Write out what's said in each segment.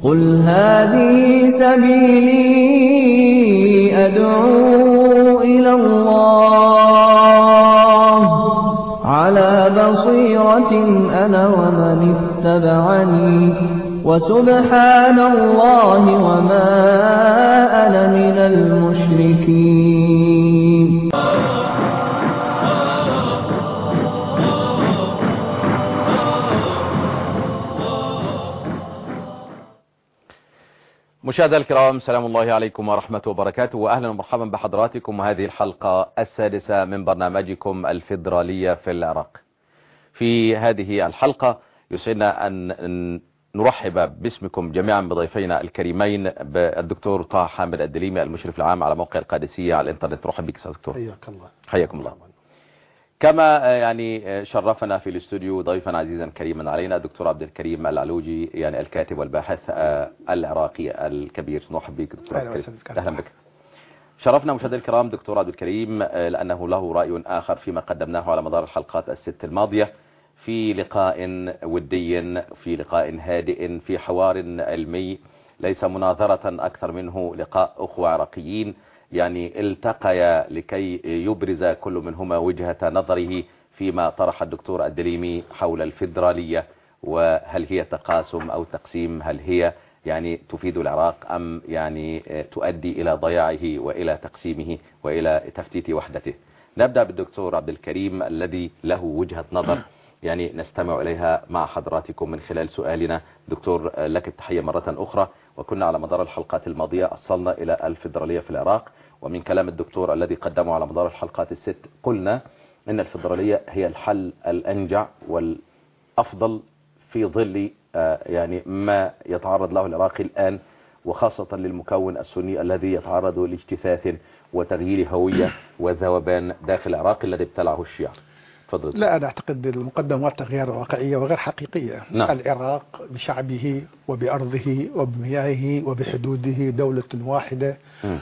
قل هذه سبيلي أدعو إلى الله على بصيرة أنا ومن اتبعني وسبحان الله وما أنا من المشركين. مشاهدينا الكرام، سلام الله عليكم ورحمة وبركاته، وأهلا ومرحبا بحضراتكم وهذه الحلقة السادسة من برنامجكم الفيدرالية في العراق. في هذه الحلقة يسعدنا أن نرحب باسمكم جميعا بضيفينا الكريمين بالدكتور طه حامد الدليمي المشرف العام على موقع القادسية على الانترنت. رحب بك سيد دكتور. حياك الله. حياكم الله. كما شرفنا في الاستوديو ضيفا عزيزا كريما علينا الدكتور عبد الكريم العلوجي، الكاتب والباحث العراقي الكبير. نرحب بك دكتور. اهلا بك. شرفنا مشاهدينا الكرام دكتور عبد الكريم لأنه له رأي آخر فيما قدمناه على مدار الحلقات الست الماضية، في لقاء ودي، في لقاء هادئ، في حوار علمي، ليس مناظرة أكثر منه لقاء أخوة عراقيين التقيا لكي يبرز كل منهما وجهة نظره فيما طرح الدكتور الدليمي حول الفيدرالية، وهل هي تقاسم أو تقسيم، هل هي تفيد العراق أم تؤدي إلى ضياعه وإلى تقسيمه وإلى تفتيت وحدته. نبدأ بالدكتور عبد الكريم الذي له وجهة نظر نستمع إليها مع حضراتكم من خلال سؤالنا. دكتور لك التحية مرة أخرى. وكنا على مدار الحلقات الماضية أصلنا إلى الفيدرالية في العراق، ومن كلام الدكتور الذي قدمه على مدار الحلقات الست قلنا إن الفيدرالية هي الحل الأنجع والأفضل في ظل ما يتعرض له العراق الآن، وخاصة للمكون السني الذي يتعرض لاجتثاث وتغيير هوية وذوبان داخل العراق الذي ابتلعه الشيعة. فضل. لا، أنا أعتقد المقدمة غير واقعية وغير حقيقية. نعم. العراق بشعبه وبأرضه وبمياهه وبحدوده دولة واحدة،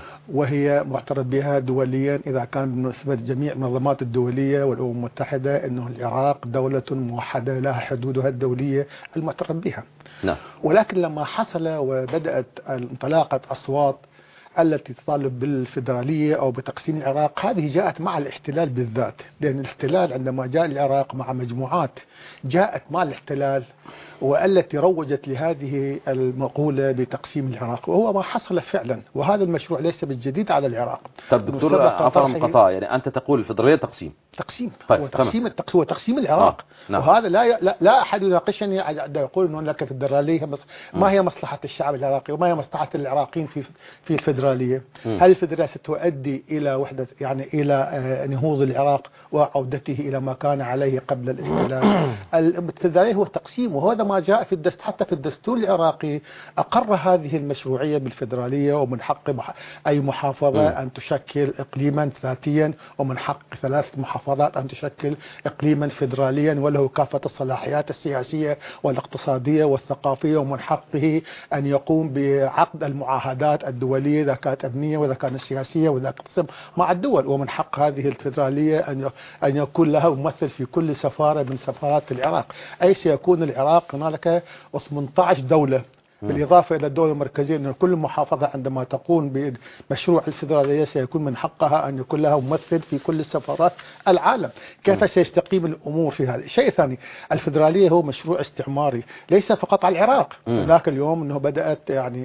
وهي معترف بها دوليا إذا كان بالنسبة لجميع المنظمات الدولية والأمم المتحدة أنه العراق دولة موحدة لها حدودها الدولية المعترف بها. نعم. ولكن لما حصل وبدأت انطلاقة أصوات التي تطالب بالفيدرالية أو بتقسيم العراق، هذه جاءت مع الاحتلال بالذات، لأن الاحتلال عندما جاء العراق مع مجموعات جاءت مع الاحتلال والتي روجت لهذه المقولة بتقسيم العراق، وهو ما حصل فعلا، وهذا المشروع ليس بالجديد على العراق. طب دكتور عفوا مقاطعة، أنت تقول الفيدرالية تقسيم. طيب. هو تقسيم العراق. نعم. وهذا لا أحد يناقشني يقول أنه هناك فيدرالية. ما هي مصلحة الشعب العراقي وما هي مصلحة العراقيين في الفيدرالية؟ هل الفيدرالية ستؤدي إلى وحدة إلى نهوض العراق وعودته إلى ما كان عليه قبل الاحتلال؟ الفيدرالية هو تقسيم، وهذا ما جاء حتى في الدستور العراقي أقر هذه المشروعية بالفيدرالية، ومن حق أي محافظة أن تشكل إقليما ذاتيا، ومن حق 3 محافظات أن تشكل إقليما فيدراليا وله كافة الصلاحيات السياسية والاقتصادية والثقافية، ومن حقه أن يقوم بعقد المعاهدات الدولية إذا كانت أمنية وإذا كانت سياسية وإذا كانت مع الدول، ومن حق هذه الفيدرالية أن يكون لها ممثل في كل سفارة من سفارات العراق، أي سيكون العراق هنالك 18 دولة بالإضافة إلى الدولة المركزية، أن كل محافظة عندما تقوم بمشروع الفيدرالية سيكون من حقها أن يكون لها ممثل في كل سفارات العالم. كيف سيستقيم الأمور في هذا؟ شيء ثاني، الفيدرالية هو مشروع استعماري ليس فقط على العراق. هناك اليوم أنه بدأت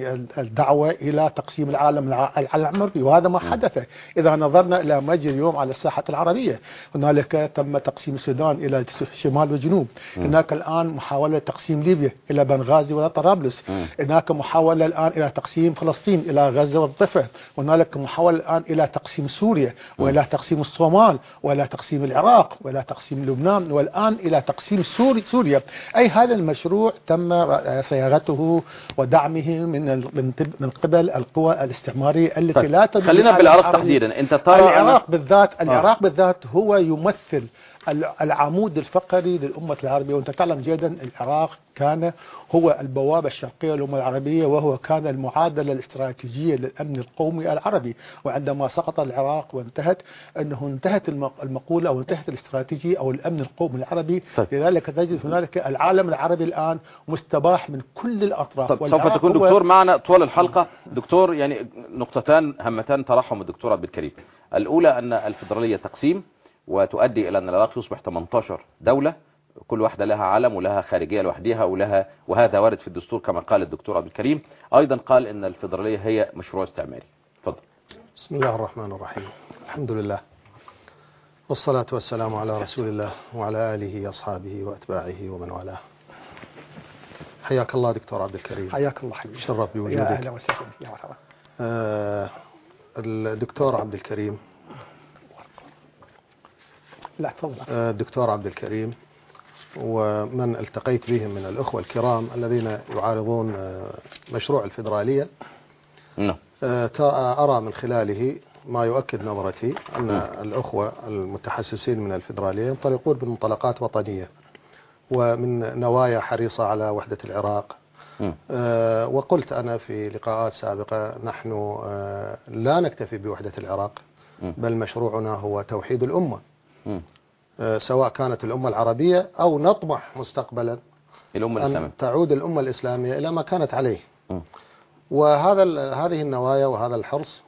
الدعوة إلى تقسيم العالم العربي، وهذا ما حدث. إذا نظرنا إلى ما يجري اليوم على الساحة العربية، هنالك تم تقسيم السودان إلى شمال وجنوب، هناك الآن محاولة تقسيم ليبيا إلى بنغازي وطرابلس، هناك محاولة الآن إلى تقسيم فلسطين إلى غزة والضفة، هنالك محاولة الآن إلى تقسيم سوريا وإلى تقسيم الصومال وإلى تقسيم العراق وإلى تقسيم لبنان والآن إلى تقسيم سوريا. أي هذا المشروع تم صياغته ودعمه من قبل القوى الاستعمارية التي لا تدري. خلينا بالعراق تحديدا. أنت ترى العراق بالذات هو يمثل العمود الفقري للأمة العربية، وأنت تعلم جيدا العراق كان هو البوابة الشرقية الأمة العربية، وهو كان المعادلة الاستراتيجية للأمن القومي العربي. وعندما سقط العراق وانتهت انتهت المقولة أو انتهت الاستراتيجية أو الأمن القومي العربي. لذلك تجد هنالك العالم العربي الآن مستباح من كل الأطراف. طب سوف تكون دكتور معنا طوال الحلقة. دكتور، يعني نقطتان هامتان طرحهم الدكتور عبد الكريم. الأولى أن الفيدرالية تقسيم وتؤدي إلى أن العراق يصبح 18 دولة، كل واحدة لها علم ولها خارجية لوحدها وهذا وارد في الدستور كما قال الدكتور عبد الكريم. أيضا قال إن الفيدرالية هي مشروع استعماري. تفضل. بسم الله الرحمن الرحيم. الحمد لله والصلاة والسلام على رسول الله وعلى آله أصحابه وأتباعه ومن والاه. حياك الله دكتور عبد الكريم. حياك الله حبيبي. شرف بوجودك. يا أهلا وسهلا. يا مرحبا. الدكتور عبد الكريم. لا تفضل. الدكتور عبد الكريم ومن التقيت بهم من الأخوة الكرام الذين يعارضون مشروع الفيدرالية، أرى من خلاله ما يؤكد نظرتي أن الأخوة المتحسسين من الفيدرالية ينطلقون بمنطلقات وطنية ومن نوايا حريصة على وحدة العراق. وقلت أنا في لقاءات سابقة نحن لا نكتفي بوحدة العراق، بل مشروعنا هو توحيد الأمة، سواء كانت الأمة العربية أو نطمح مستقبلا أن تعود الأمة الإسلامية إلى ما كانت عليه. هذه النوايا وهذا الحرص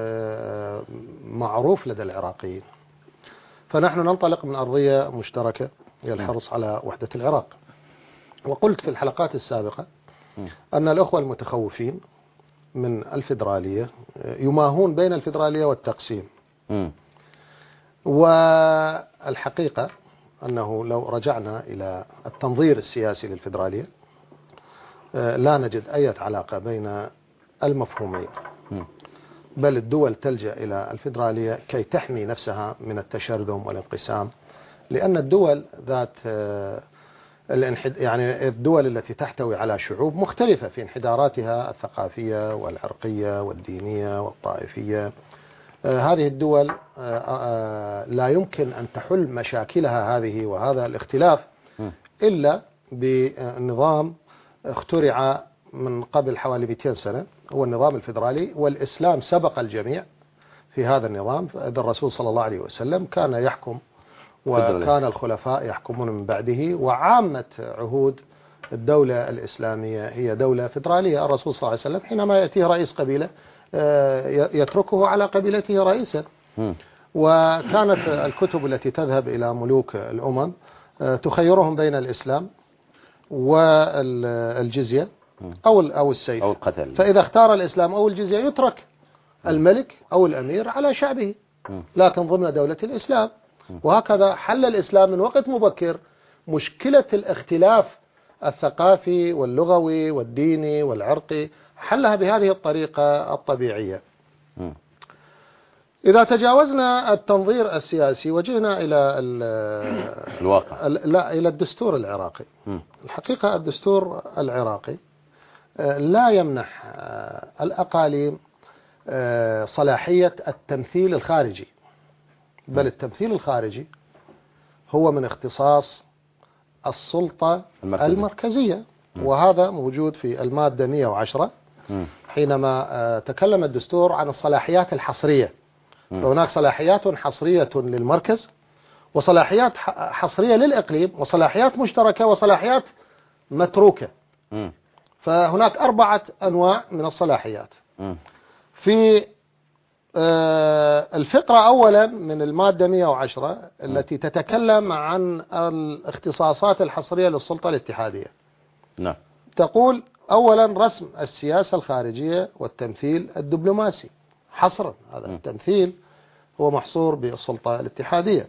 معروف لدى العراقيين. فنحن ننطلق من أرضية مشتركة هي الحرص على وحدة العراق. وقلت في الحلقات السابقة أن الأخوة المتخوفين من الفيدرالية يماهون بين الفيدرالية والتقسيم. والحقيقة أنه لو رجعنا إلى التنظير السياسي للفيدرالية لا نجد أي علاقة بين المفهومين، بل الدول تلجأ إلى الفيدرالية كي تحمي نفسها من التشرذم والانقسام، لأن الدول ذات يعني الدول التي تحتوي على شعوب مختلفة في انحداراتها الثقافية والعرقية والدينية والطائفية، هذه الدول لا يمكن أن تحل مشاكلها هذه وهذا الاختلاف إلا بنظام اخترع من قبل حوالي 200 سنة، هو النظام الفيدرالي. والإسلام سبق الجميع في هذا النظام. الرسول صلى الله عليه وسلم كان يحكم وكان الخلفاء يحكمون من بعده، وعامة عهود الدولة الإسلامية هي دولة فيدرالية. الرسول صلى الله عليه وسلم حينما يأتيه رئيس قبيلة يتركه على قبيلته رئيسا. وكانت الكتب التي تذهب إلى ملوك الأمم تخيرهم بين الإسلام والجزية أو السيف أو القتل. فإذا اختار الإسلام أو الجزية يترك الملك أو الأمير على شعبه، لكن ضمن دولة الإسلام. وهكذا حل الإسلام من وقت مبكر مشكلة الاختلاف الثقافي واللغوي والديني والعرقي، حلها بهذه الطريقة الطبيعية. إذا تجاوزنا التنظير السياسي وجينا إلى الواقع، لا إلى الدستور العراقي. الحقيقة الدستور العراقي لا يمنح الأقاليم صلاحية التمثيل الخارجي، بل التمثيل الخارجي هو من اختصاص السلطة المركزية. وهذا موجود في المادة 110 حينما تكلم الدستور عن الصلاحيات الحصرية. فهناك صلاحيات حصرية للمركز، وصلاحيات حصرية للإقليم، وصلاحيات مشتركة، وصلاحيات متروكة. فهناك 4 أنواع من الصلاحيات. في الفقرة أولا من المادة 110 التي تتكلم عن الاختصاصات الحصرية للسلطة الاتحادية، تقول أولا رسم السياسة الخارجية والتمثيل الدبلوماسي حصرا. هذا التمثيل هو محصور بالسلطة الاتحادية.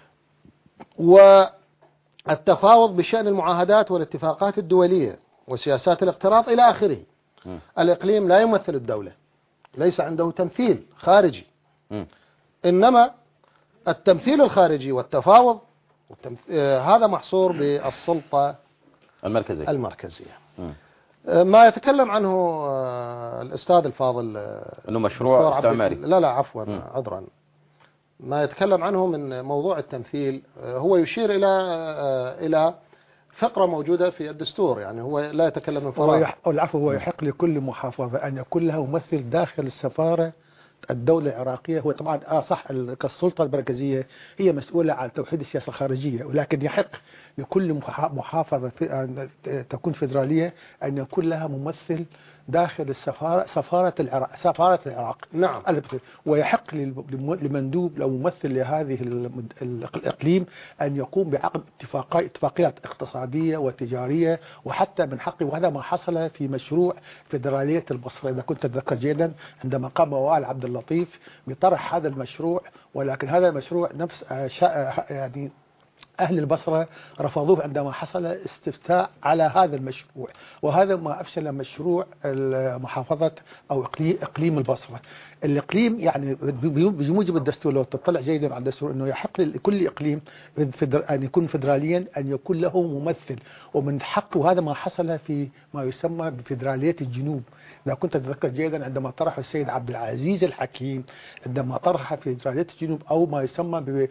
والتفاوض بشأن المعاهدات والاتفاقات الدولية وسياسات الاقتراض إلى آخره. الإقليم لا يمثل الدولة، ليس عنده تمثيل خارجي، إنما التمثيل الخارجي والتفاوض هذا محصور بالسلطة المركزية. ما يتكلم عنه الأستاذ الفاضل أنه مشروع استعماري. لا عفوا عذرا. ما يتكلم عنه من موضوع التمثيل هو يشير إلى فقرة موجودة في الدستور، يعني هو لا يتكلم من فراغ. العفو، هو يحق لكل محافظة أن يكون لها ممثل داخل السفارة الدولة العراقية. هو طبعا صح كالسلطة المركزية هي مسؤولة عن توحيد السياسة الخارجية، ولكن يحق لكل محافظة أن تكون فيدرالية أن يكون لها ممثل داخل سفارة العراق. نعم. ويحق لمندوب لو ممثل لهذه الإقليم أن يقوم بعقد اتفاقيات اقتصادية وتجارية، وحتى من حقه، وهذا ما حصل في مشروع فيدرالية البصرة إذا كنت تتذكر جيدا، عندما قام وائل عبد اللطيف بطرح هذا المشروع، ولكن هذا المشروع نفس يعني أهل البصرة رفضوه عندما حصل استفتاء على هذا المشروع، وهذا ما أفشل مشروع محافظة أو إقليم البصرة. الإقليم يعني بموجب الدستور، لو تطلع جيدا على الدستور، أنه يحق لكل إقليم أن يكون فيدراليا أن يكون له ممثل، ومن حقه. هذا ما حصل في ما يسمى بفيدرالية الجنوب. إذا كنت تتذكر جيدا عندما طرح السيد عبد العزيز الحكيم، عندما طرح فيدرالية الجنوب أو ما يسمى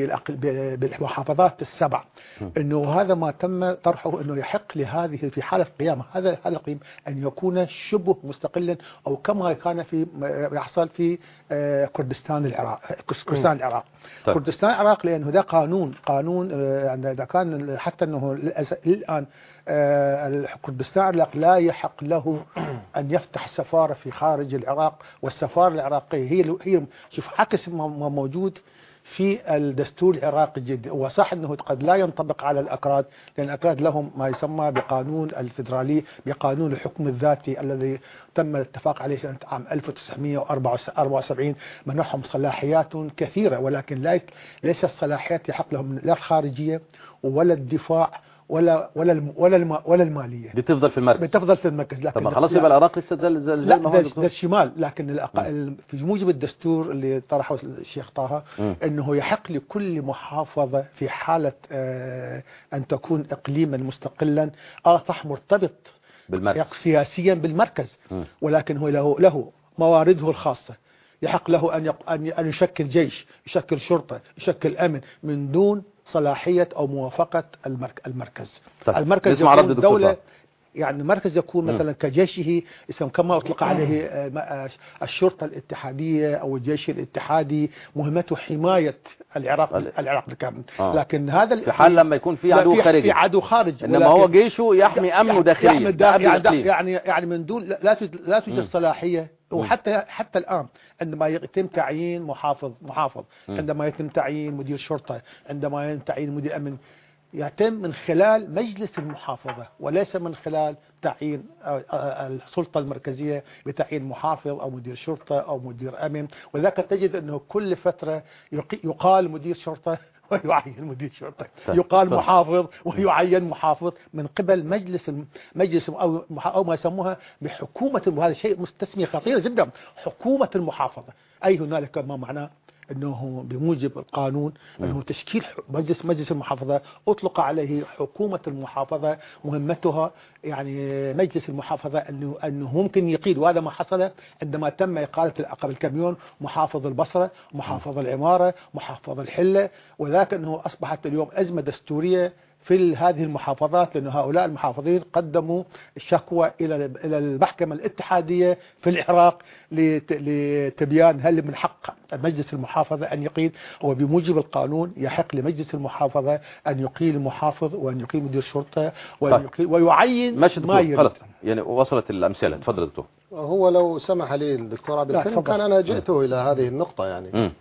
بالمحافظات السبع، انه هذا ما تم طرحه، انه يحق لهذه في حالة قيام هذا الإقليم ان يكون شبه مستقلا، او كما كان يحصل في كردستان العراق. كردستان العراق لانه ده قانون يعني اذا كان حتى انه الان كردستان العراق لا يحق له ان يفتح سفارة في خارج العراق، والسفارة العراقية هي شوف عكس ما موجود في الدستور العراقي جدا. وصح أنه قد لا ينطبق على الأكراد، لأن الأكراد لهم ما يسمى بقانون الفيدرالي، بقانون الحكم الذاتي الذي تم الاتفاق عليه سنة عام 1974، منحهم صلاحيات كثيرة، ولكن ليس الصلاحيات يحق لهم لا الخارجية ولا الدفاع ولا المالية. بتفضل في المركز. لكن طب خلاص يبقى العراق لسه لا ده الشمال. لكن في موجب الدستور اللي طرحه الشيخ طه انه يحق لكل محافظة في حالة ان تكون اقليما مستقلا صح مرتبط بالمركز سياسيا بالمركز، ولكن هو له موارده الخاصة. يحق له ان يشكل جيش، يشكل شرطة، يشكل امن من دون صلاحية أو موافقة المركز. طيب. المركز يكون دولة، يعني المركز يكون مثلا كجيشه، كما أطلق عليه الشرطة الاتحادية أو الجيش الاتحادي، مهمته حماية العراق بالكامل. لكن هذا في حال لما يكون في عدو خارجي، في عدو خارجي، إنما هو جيشه يحمي أمنه داخليا. يعني من دون لا توجد صلاحية. وحتى الآن عندما يتم تعيين محافظ، عندما يتم تعيين مدير شرطة، عندما يتم تعيين مدير أمن، يتم من خلال مجلس المحافظة، وليس من خلال تعيين السلطة المركزية بتعيين محافظ أو مدير شرطة أو مدير أمن. وذاك تجد أنه كل فترة يقال مدير شرطة ويعين مدير شرطة، يقال محافظ ويعين محافظ من قبل مجلس أو ما يسموها بحكومة. وهذا شيء تسمية خطيرة جدا، حكومة المحافظة. أي هنالك ما معناه أنه بموجب القانون أنه تشكيل مجلس المحافظة أطلق عليه حكومة المحافظة. مهمتها يعني مجلس المحافظة أنه ممكن يقيل، وهذا ما حصل عندما تم إقالة قبل كم يوم محافظ البصرة، محافظ العمارة، محافظ الحلة. وذاك أنه أصبحت اليوم أزمة دستورية في هذه المحافظات، لأن هؤلاء المحافظين قدموا شكوى إلى المحكمة الاتحادية في العراق لتبيان هل من حق مجلس المحافظة أن يقيل. وبموجب القانون يحق لمجلس المحافظة أن يقيل محافظ وأن يقيل مدير شرطة ويعين ما يريد. يعني وصلت الأمثلة. تفضل دكتور. هو لو سمح لي الدكتور عبد الكريم كان أنا جئته إلى هذه النقطة، يعني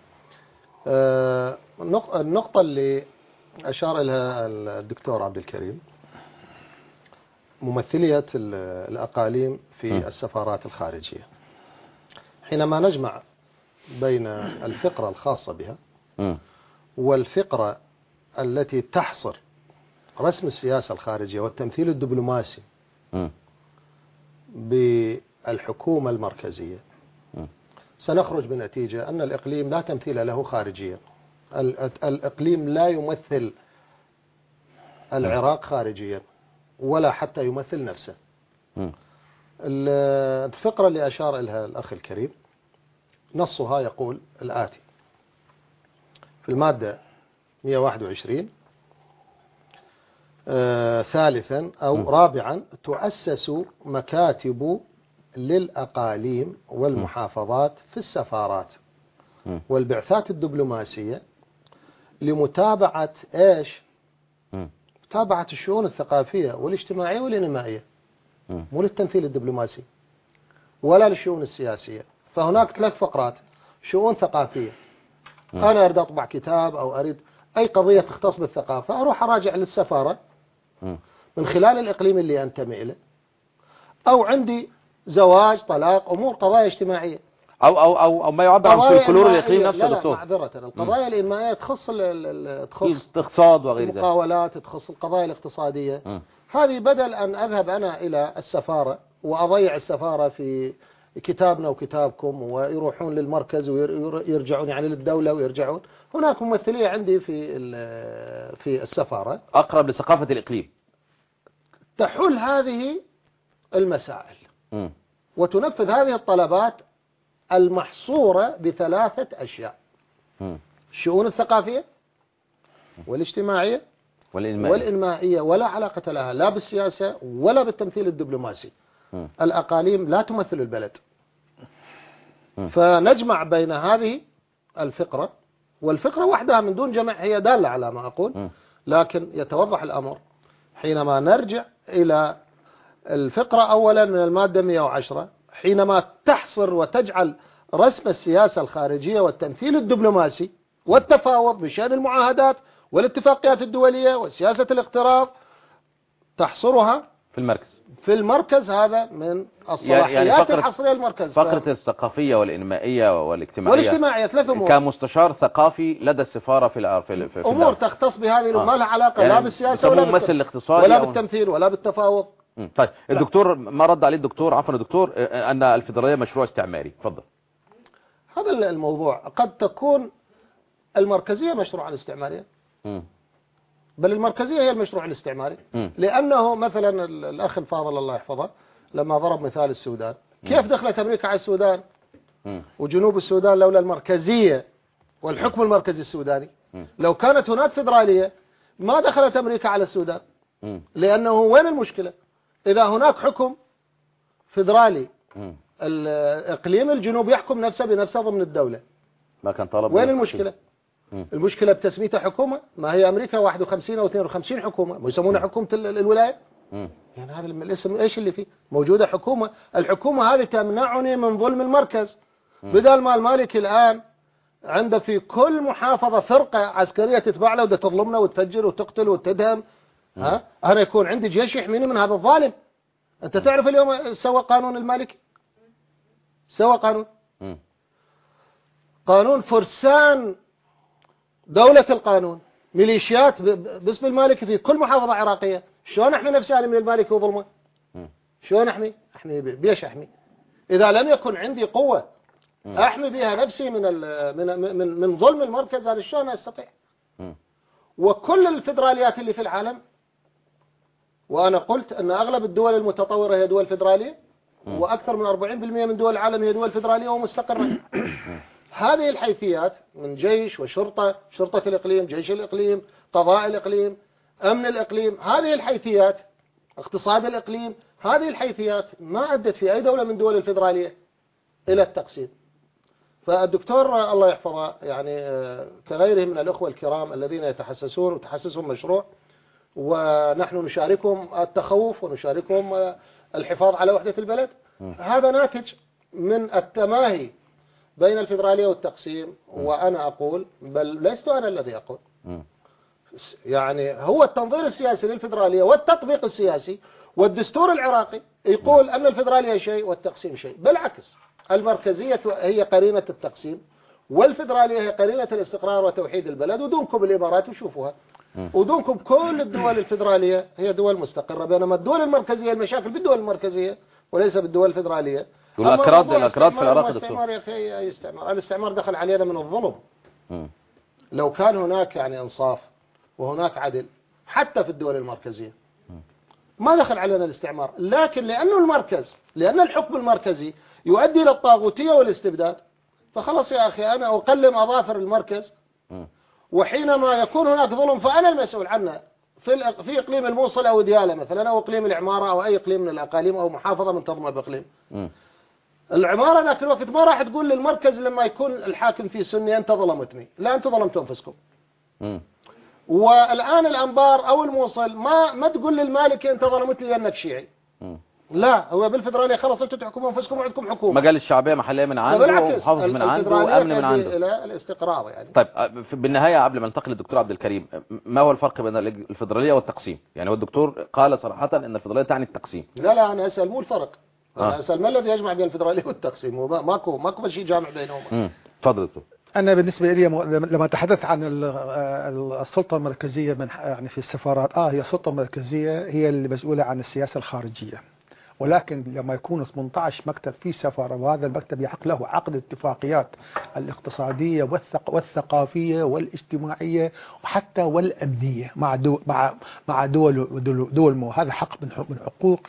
النقطة اللي أشار إليها الدكتور عبد الكريم، ممثلية الأقاليم في السفارات الخارجية. حينما نجمع بين الفقرة الخاصة بها والفقرة التي تحصر رسم السياسة الخارجية والتمثيل الدبلوماسي بالحكومة المركزية، سنخرج بنتيجة أن الإقليم لا تمثيل له خارجيا. الإقليم لا يمثل العراق خارجيا ولا حتى يمثل نفسه. الفقرة اللي أشار إليها الأخ الكريم نصها يقول الآتي في المادة 121: ثالثا أو رابعا تؤسس مكاتب للأقاليم والمحافظات في السفارات والبعثات الدبلوماسية لمتابعة إيش؟ متابعة الشؤون الثقافية والاجتماعية والإنمائية، مو للتمثيل الدبلوماسي ولا للشؤون السياسية. فهناك 3 فقرات: شؤون ثقافية، أنا أريد أطبع كتاب أو أريد أي قضية تختص بالثقافة، أروح أراجع للسفارة من خلال الإقليم اللي أنتمي إليه، أو عندي زواج، طلاق، أمور قضايا اجتماعية، أو ما يعبر عن فلكلور الإقليم نفسه. لا معذرة، القضايا الإنمائية تخص الاقتصاد وغير ذلك، المقاولات، تخص القضايا الاقتصادية. هذه بدل أن أذهب أنا إلى السفارة وأضيع السفارة في كتابنا وكتابكم ويروحون للمركز ويرجعون يعني للدولة ويرجعون، هناك ممثلية عندي في السفارة أقرب لثقافة الإقليم تحل هذه المسائل وتنفذ هذه الطلبات المحصورة ب3 أشياء: الشؤون الثقافية والاجتماعية والإنمائية، ولا علاقة لها لا بالسياسة ولا بالتمثيل الدبلوماسي. الأقاليم لا تمثل البلد. فنجمع بين هذه الفقرة والفقرة وحدها من دون جمع، هي دالة على ما أقول، لكن يتوضح الأمر حينما نرجع إلى الفقرة أولا من المادة 110، حينما تحصر وتجعل رسم السياسة الخارجية والتمثيل الدبلوماسي والتفاوض بشأن المعاهدات والاتفاقيات الدولية وسياسة الاقتراض، تحصرها في المركز هذا من الصلاحيات الحصرية المركز. فقرة الثقافية والإنمائية والاجتماعية 3 أمور. كمستشار ثقافي لدى السفارة في أمور تختص بهذه ما لها علاقة لا بالسياسة ولا بالتمثيل ولا بالتفاوض. طيب الدكتور ما رد عليه الدكتور، عفوا الدكتور، أن الفيدرالية مشروع استعماري. تفضل. هذا الموضوع قد تكون المركزية مشروعا استعماريا، بل المركزية هي المشروع الاستعماري. لأنه مثلا الأخ الفاضل الله يحفظه لما ضرب مثال السودان، كيف دخلت أمريكا على السودان وجنوب السودان لولا المركزية والحكم المركزي السوداني؟ لو كانت هناك فيدرالية ما دخلت أمريكا على السودان. لأنه وين المشكلة؟ إذا هناك حكم فيدرالي الإقليم الجنوب يحكم نفسه بنفسه ضمن الدولة، ما كان طلب. وين المشكلة؟ المشكلة بتسميتها حكومة. ما هي أمريكا 51 أو 52 حكومة يسمونها حكومة الولاية. يعني هذا الاسم إيش اللي فيه؟ موجودة حكومة. الحكومة هذه تمنعني من ظلم المركز. بدل ما المالك الآن عنده في كل محافظة فرقة عسكرية تتبع له وتظلمنا وتفجر وتقتل وتدهم، أنا يكون عندي جيش يحميني من هذا الظالم. أنت تعرف اليوم سوى قانون المالكي، سوى قانون فرسان دولة القانون، ميليشيات باسم المالكي في كل محافظة عراقية. شلون أحمي نفسي من المالكي وظلمه؟ شلون أحمي بيش أحمي إذا لم يكن عندي قوة أحمي بها نفسي من ظلم المركز؟ هذا شلون أستطيع؟ وكل الفيدراليات اللي في العالم، وأنا قلت أن أغلب الدول المتطورة هي دول فيدرالية، وأكثر من 40% من دول العالم هي دول فيدرالية ومستقرة. هذه الحيثيات من جيش وشرطة، شرطة الإقليم، جيش الإقليم، قضاء الإقليم، أمن الإقليم، هذه الحيثيات، اقتصاد الإقليم، هذه الحيثيات ما أدت في أي دولة من دول الفيدرالية إلى التقسيم. فالدكتور الله يحفظه يعني كغيره من الأخوة الكرام الذين يتحسسون وتحسسهم مشروع، ونحن نشاركهم التخوف ونشاركهم الحفاظ على وحدة البلد. هذا ناتج من التماهي بين الفيدرالية والتقسيم. وأنا أقول، بل لست أنا الذي أقول، يعني هو التنظير السياسي للفيدرالية والتطبيق السياسي والدستور العراقي يقول أن الفيدرالية شيء والتقسيم شيء. بالعكس، المركزية هي قرينة التقسيم والفيدرالية هي قرينة الاستقرار وتوحيد البلد. ودونكم الإمارات وشوفوها، ودونكم كل الدول الفيدرالية هي دول مستقرة، بينما الدول المركزية المشاكل بالدول المركزية وليس بالدول الفيدرالية. والأكراد في العراق الاستعمار دخل علينا من الظلم. لو كان هناك يعني إنصاف وهناك عدل حتى في الدول المركزية ما دخل علينا الاستعمار، لكن لأن الحكم المركزي يؤدي إلى الطاغوتية والاستبداد، فخلص يا أخي أنا أقلم أظافر المركز، وحينما يكون هناك ظلم فأنا المسؤول عنه. في إقليم الموصل أو ديالى مثلا أو إقليم العمارة أو أي إقليم من الأقاليم أو محافظة منتظمة بإقليم. العمارة ذاك الوقت ما راح تقول للمركز لما يكون الحاكم فيه سني أنت ظلمتني، لا أنت ظلمت أنفسكم. والآن الأنبار أو الموصل ما تقول للمالكي أنت ظلمتني لأنك شيعي. لا، هو بالفدرالية خلاص أنتم تحكموا أنفسكم وعندكم حكومة. مجال الشعبية محلية من عنده ومحافظ من عنده وأمن من عنده. إلى الاستقرار يعني. طيب بالنهاية قبل ما ننتقل للدكتور عبد الكريم، ما هو الفرق بين الفدرالية والتقسيم؟ يعني هو الدكتور قال صراحة أن الفدرالية تعني التقسيم. لا أنا أسأل مو الفرق. أنا أسأل ما الذي يجمع بين الفدرالية والتقسيم؟ ماكو شيء جامع بينهما. تفضل دكتور. أنا بالنسبة لي لما أتحدث عن السلطة المركزية يعني في السفارات هي سلطة مركزية هي اللي مسؤولة عن السياسة الخارجية، ولكن لما يكون 18 مكتب في سفارة وهذا المكتب يحق له عقد الاتفاقيات الاقتصادية والثقافية والاجتماعية وحتى والأمنية مع دول هذا حق من حقوق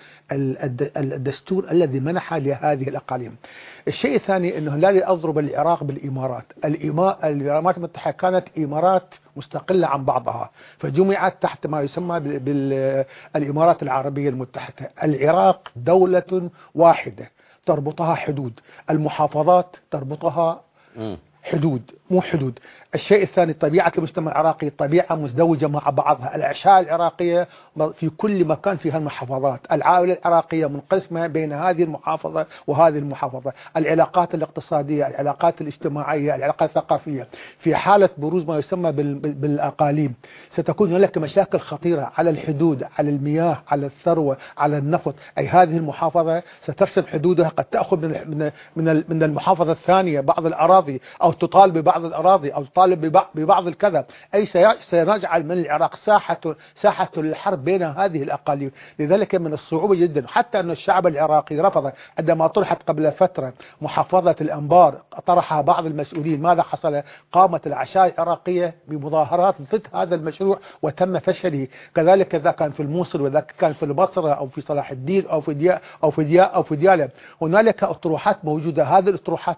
الدستور الذي منح لهذه الأقاليم. الشيء الثاني أنه لا أضرب العراق بالإمارات. الإمارات المتحدة كانت إمارات مستقلة عن بعضها فجمعت تحت ما يسمى بالإمارات العربية المتحدة. العراق دولة واحدة تربطها حدود، المحافظات تربطها حدود مو حدود. الشيء الثاني طبيعة المجتمع العراقي طبيعة مزدوجة مع بعضها. الأعشاء العراقية في كل مكان فيها المحافظات، العائلة العراقية منقسمة بين هذه المحافظة وهذه المحافظة، العلاقات الاقتصادية، العلاقات الاجتماعية، العلاقات الثقافية. في حالة بروز ما يسمى بالأقاليم ستكون هناك مشاكل خطيرة على الحدود، على المياه، على الثروة، على النفط. أي هذه المحافظة سترسم حدودها قد تأخذ من المحافظة الثانية بعض الأراضي أو تطالب ببعض الأراضي أو تطالب ببعض الكذا. أي سنجعل من العراق ساحة الحرب بين هذه الأقاليم. لذلك من الصعوبة جدا حتى أن الشعب العراقي رفض عندما طرحت قبل فترة محافظة الأنبار، طرحها بعض المسؤولين. ماذا حصل؟ قامت العشائر العراقية بمظاهرات ضد هذا المشروع وتم فشله. كذلك إذا كان في الموصل وإذا كان في البصرة أو في صلاح الدين أو في ديالى هنالك أطروحات موجودة. هذه الأطروحات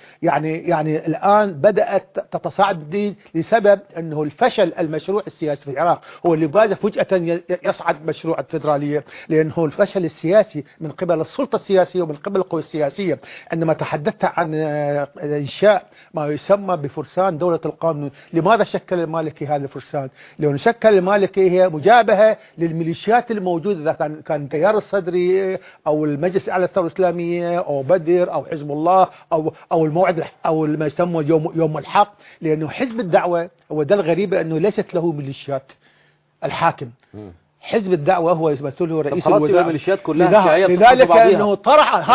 يعني الآن بدأت تتصاعد لسبب أنه الفشل المشروع السياسي في العراق هو اللي بدا فجأة يصعد مشروع الفدرالية، لأنه الفشل السياسي من قبل السلطة السياسية ومن قبل القوى السياسية. عندما تحدثت عن إنشاء ما يسمى بفرسان دولة القانون، لماذا شكل المالكي هذا الفرسان؟ لأنه شكل المالكي هي مجابهة للميليشيات الموجودة، إذا كان التيار الصدري أو المجلس الأعلى للثورة الإسلامية أو بدر أو حزب الله أو الموعد أو ما يسمى يوم الحق. لأنه حزب الدعوة هو ده الغريب أنه ليست له ميليشيات. الحاكم حزب الدعوة هو يمثله رئيس الوزراء. الميليشيات كلها لذلك أنه طرح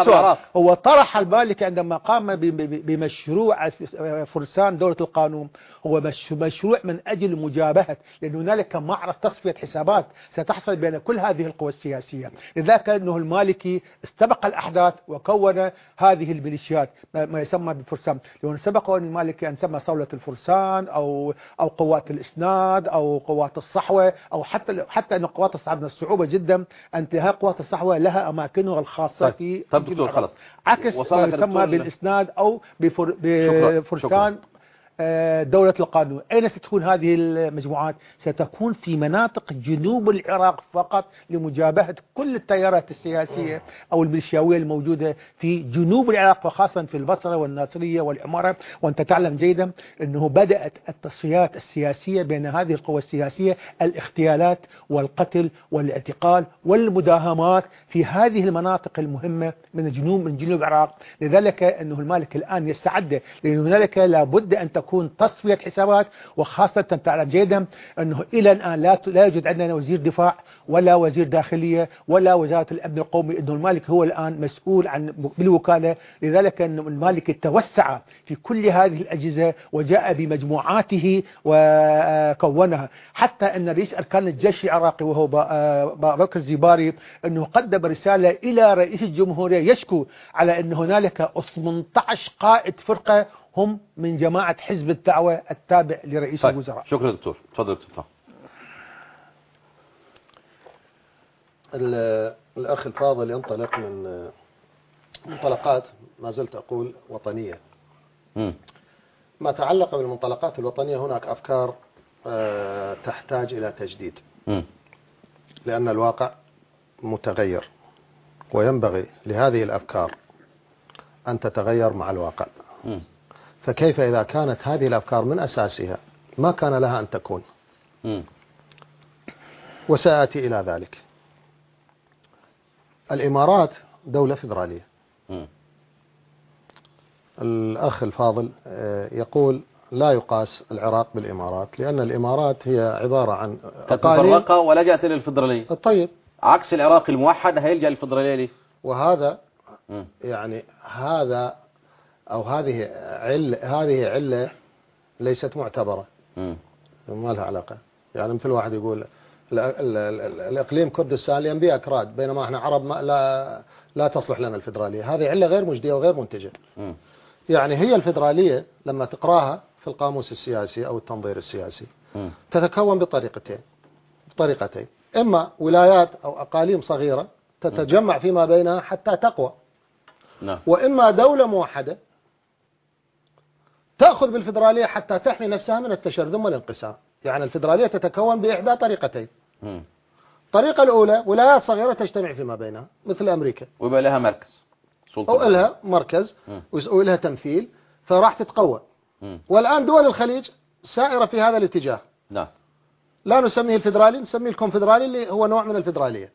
هو طرح المالكي عندما قام بمشروع فرسان دولة القانون هو مشروع من أجل مجابهة، لأن هنالك معرض تصفية حسابات ستحصل بين كل هذه القوى السياسية. لذلك أنه المالكي استبق الأحداث وكون هذه الميليشيات ما يسمى بالفرسان. لأنه سبق أن المالكي أن سمى صولة الفرسان أو قوات الإسناد أو قوات الصحوة أو حتى أن قوات الصحوة من الصعوبة جدا انتهاء قوات الصحوة لها أماكنها الخاصة في دكتور خلص عكس ما يسمى بالإسناد أو بفرسان دولة القانون. أين ستكون هذه المجموعات؟ ستكون في مناطق جنوب العراق فقط لمجابهة كل التيارات السياسية أو الميليشياوية الموجودة في جنوب العراق وخاصة في البصرة والناصرية والعمارة. وأنت تعلم جيدا أنه بدأت التصفيات السياسية بين هذه القوى السياسية، الاغتيالات والقتل والاعتقال والمداهمات في هذه المناطق المهمة من جنوب العراق. لذلك أنه المالك الآن يستعد، لأن هنالك لابد أن تكون تصفية حسابات. وخاصة تعلم جيدا أنه إلى الآن لا يوجد عندنا وزير دفاع ولا وزير داخلية ولا وزارة الأمن القومي. أنه المالك هو الآن مسؤول بالوكالة. لذلك أن المالك توسع في كل هذه الأجهزة وجاء بمجموعاته وكونها. حتى أن رئيس أركان الجيش العراقي وهو بكر الزباري أنه قدم رسالة إلى رئيس الجمهورية يشكو على أن هنالك 18 قائد فرقة هم من جماعة حزب الدعوة التابع لرئيس الوزراء. شكرا دكتور. تفضل دكتور. الأخ الفاضل ينطلق من منطلقات ما زلت أقول وطنية. ما تعلق بالمنطلقات الوطنية هناك أفكار تحتاج إلى تجديد، لأن الواقع متغير، وينبغي لهذه الأفكار أن تتغير مع الواقع. فكيف إذا كانت هذه الأفكار من أساسها ما كان لها أن تكون؟ وسأتي إلى ذلك. الإمارات دولة فيدرالية. الأخ الفاضل يقول لا يقاس العراق بالإمارات، لأن الإمارات هي عبارة عن تتفرقة ولجأت للفيدرالية. طيب، عكس العراق الموحد هيلجأ للفيدرالية ليه؟ وهذا يعني هذا أو هذه علة ليست معتبرة، ما لها علاقة. يعني مثل واحد يقول الإقليم كردستان ينبي أكراد، بينما احنا عرب لا تصلح لنا الفيدرالية. هذه علة غير مجدية وغير منتجة. يعني هي الفيدرالية لما تقراها في القاموس السياسي أو التنظير السياسي تتكون بطريقتين، إما ولايات أو أقاليم صغيرة تتجمع فيما بينها حتى تقوى، وإما دولة موحدة تأخذ بالفيدرالية حتى تحمي نفسها من التشرذم والانقسام. يعني الفيدرالية تتكون بإحدى طريقتين. الطريقة الأولى ولايات صغيرة تجتمع فيما بينها مثل أمريكا، ويبقى لها مركز سلطة، أو لها مركز ولها تمثيل، فراح تتقوى. والآن دول الخليج سائرة في هذا الاتجاه. لا نسميه الفيدرالي، نسميه الكونفدرالي اللي هو نوع من الفيدرالية.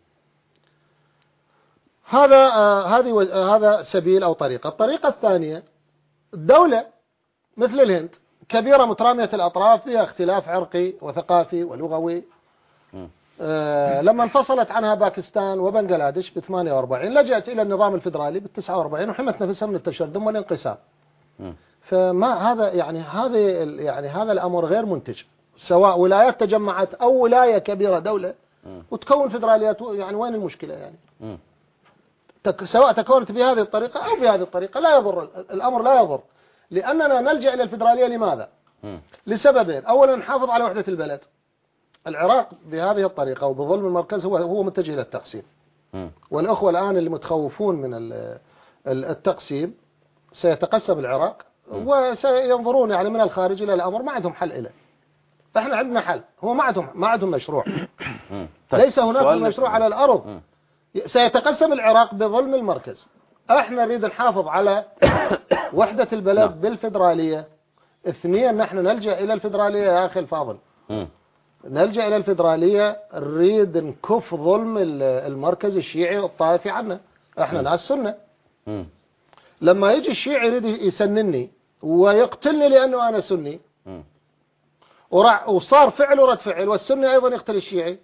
هذا سبيل أو طريقة. الطريقة الثانية دولة مثل الهند كبيرة مترامية الأطراف، فيها اختلاف عرقي وثقافي ولغوي. لما انفصلت عنها باكستان وبنغلاديش ب 48 لجأت إلى النظام الفيدرالي بال 49 وحمت نفسها من التشرذم والانقسام. فما هذا يعني هذا الأمر غير منتج، سواء ولايات تجمعت أو ولاية كبيرة دولة وتكون فيدراليات. يعني وين المشكلة؟ يعني سواء تكونت بهذه الطريقة أو بهذه الطريقة لا يضر الأمر، لا يضر، لأننا نلجأ إلى الفيدرالية. لماذا؟ لسببين. أولا نحافظ على وحدة البلد. العراق بهذه الطريقة وبظلم المركز هو متجه إلى التقسيم، والأخوة الآن اللي متخوفون من التقسيم سيتقسم العراق وسينظرون يعني من الخارج إلى الأمر، ما عندهم حل إليه. احنا عندنا حل، هو ما عندهم مشروع. ليس هناك مشروع على الأرض. سيتقسم العراق بظلم المركز. احنا نريد نحافظ على وحدة البلد بالفيدرالية. اثنين، نحن نلجأ إلى الفيدرالية يا أخي الفاضل، نلجأ إلى الفيدرالية، نريد نكف ظلم المركز الشيعي والطائفي عنا. احنا ناس سنة. لما يجي الشيعي يريد يسنني ويقتلني لأنه أنا سني، وصار فعل ورد فعل، والسني أيضا يقتل الشيعي،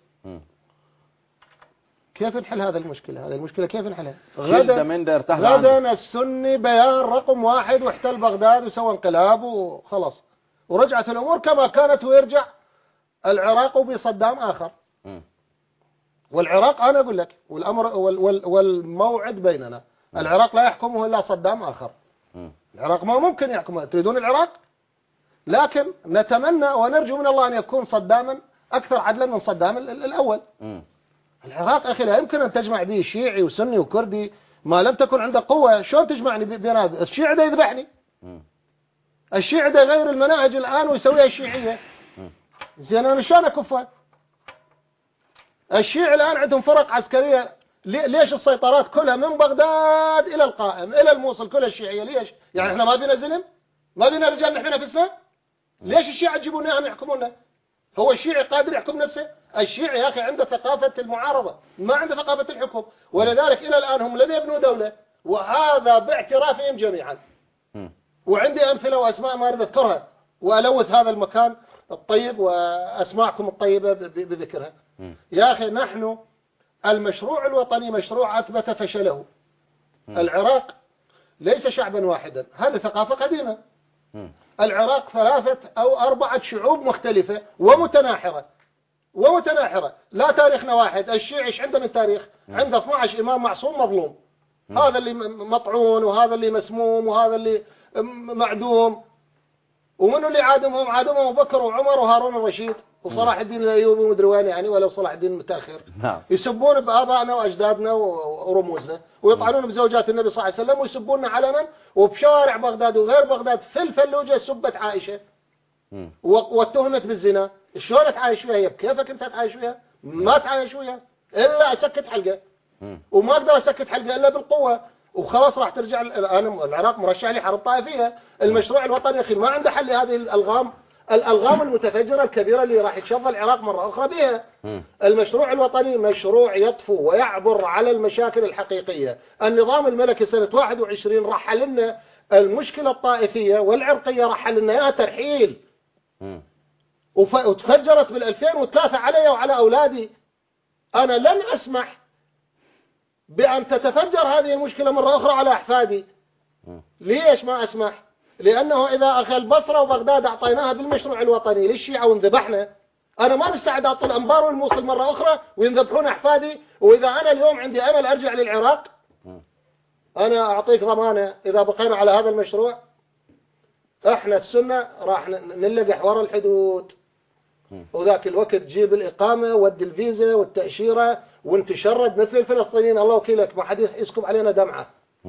كيف نحل هذه المشكلة؟ هذه المشكلة كيف نحلها؟ غدا السني بيان رقم 1 واحتل بغداد وسوى انقلاب وخلص، ورجعت الأمور كما كانت، ويرجع العراق بصدام آخر. والعراق أنا أقول لك، والأمر والموعد بيننا، العراق لا يحكمه إلا صدام آخر. العراق ما ممكن يحكمه. تريدون العراق؟ لكن نتمنى ونرجو من الله أن يكون صداما أكثر عدلا من صدام الأول. العراق أخي لا يمكن أن تجمع به شيعي وسني وكردي ما لم تكن عنده قوة. شلون تجمعني بين هذا؟ الشيعي ده يذبحني، الشيعي ده يغير المناهج الآن ويسويها الشيعية. زين أنا شلون أكفها؟ الشيعي الآن عندهم فرق عسكرية. ليش السيطرات كلها من بغداد إلى القائم إلى الموصل كلها الشيعية؟ ليش؟ يعني إحنا ما بينا زلم؟ ما بينا رجال نحمي نفسنا؟ ليش الشيعة تجيبون إياهم يحكمونا؟ هو الشيعي قادر يحكم نفسه؟ الشيعي يا أخي عنده ثقافة المعارضة، ما عنده ثقافة الحكم، ولذلك إلى الآن هم لم يبنوا دولة، وهذا باعترافهم جميعا. وعندي أمثلة وأسماء ما أريد أذكرها وألوث هذا المكان الطيب وأسماعكم الطيبة بذكرها. يا أخي نحن المشروع الوطني مشروع أثبت فشله. العراق ليس شعبا واحدا، هذه ثقافة قديمة. العراق 3 أو 4 شعوب مختلفة ومتناحرة، لا تاريخنا واحد. الشيعي ايش عنده من تاريخ؟ عنده 12 إمام معصوم مظلوم، هذا اللي مطعون وهذا اللي مسموم وهذا اللي معدوم. ومنو اللي عادمهم أبو بكر وعمر وهارون الرشيد وصلاح الدين الأيوبي ومدري وين، يعني ولو صلاح الدين متأخر. يسبون بآبائنا وأجدادنا ورموزنا، ويطعنون بزوجات النبي صلى الله عليه وسلم، ويسبوننا علنا. وبشارع بغداد وغير بغداد في الفلوجة سبت عائشة. واتهمت بالزنا، شلون تعايش وياها؟ بكيفك انت تعايش وياها؟ ما تعايش وياها الا اسكت حلقه، وما اقدر اسكت حلقه الا بالقوه، وخلاص راح ترجع. انا العراق مرشح لي حرب طائفيه، المشروع الوطني يا اخي ما عنده حل لهذه الالغام المتفجره الكبيره اللي راح يتشظى العراق مره اخرى بها. المشروع الوطني مشروع يطفو ويعبر على المشاكل الحقيقيه. النظام الملكي سنه 21 راح حل لنا المشكله الطائفيه والعرقيه، راح حل لنا اياها ترحيل، وتفجرت بال2003 علي وعلى اولادي. انا لن اسمح بأن تتفجر هذه المشكلة مرة أخرى على أحفادي. ليش ما أسمح؟ لأنه إذا أخي البصرة وبغداد أعطيناها بالمشروع الوطني للشيعة وانذبحنا، أنا ما مستعد أعطي الأنبار والموصل مرة أخرى وينذبحون أحفادي. وإذا أنا اليوم عندي أمل أرجع للعراق، أنا أعطيك ضمانة إذا بقينا على هذا المشروع إحنا السنة راح نلقح وراء الحدود، وذاك الوقت تجيب الإقامة ودي الفيزا والتأشيرة وانتشرد مثل الفلسطينيين، الله وكيلك ما حد يسكب علينا دمعة.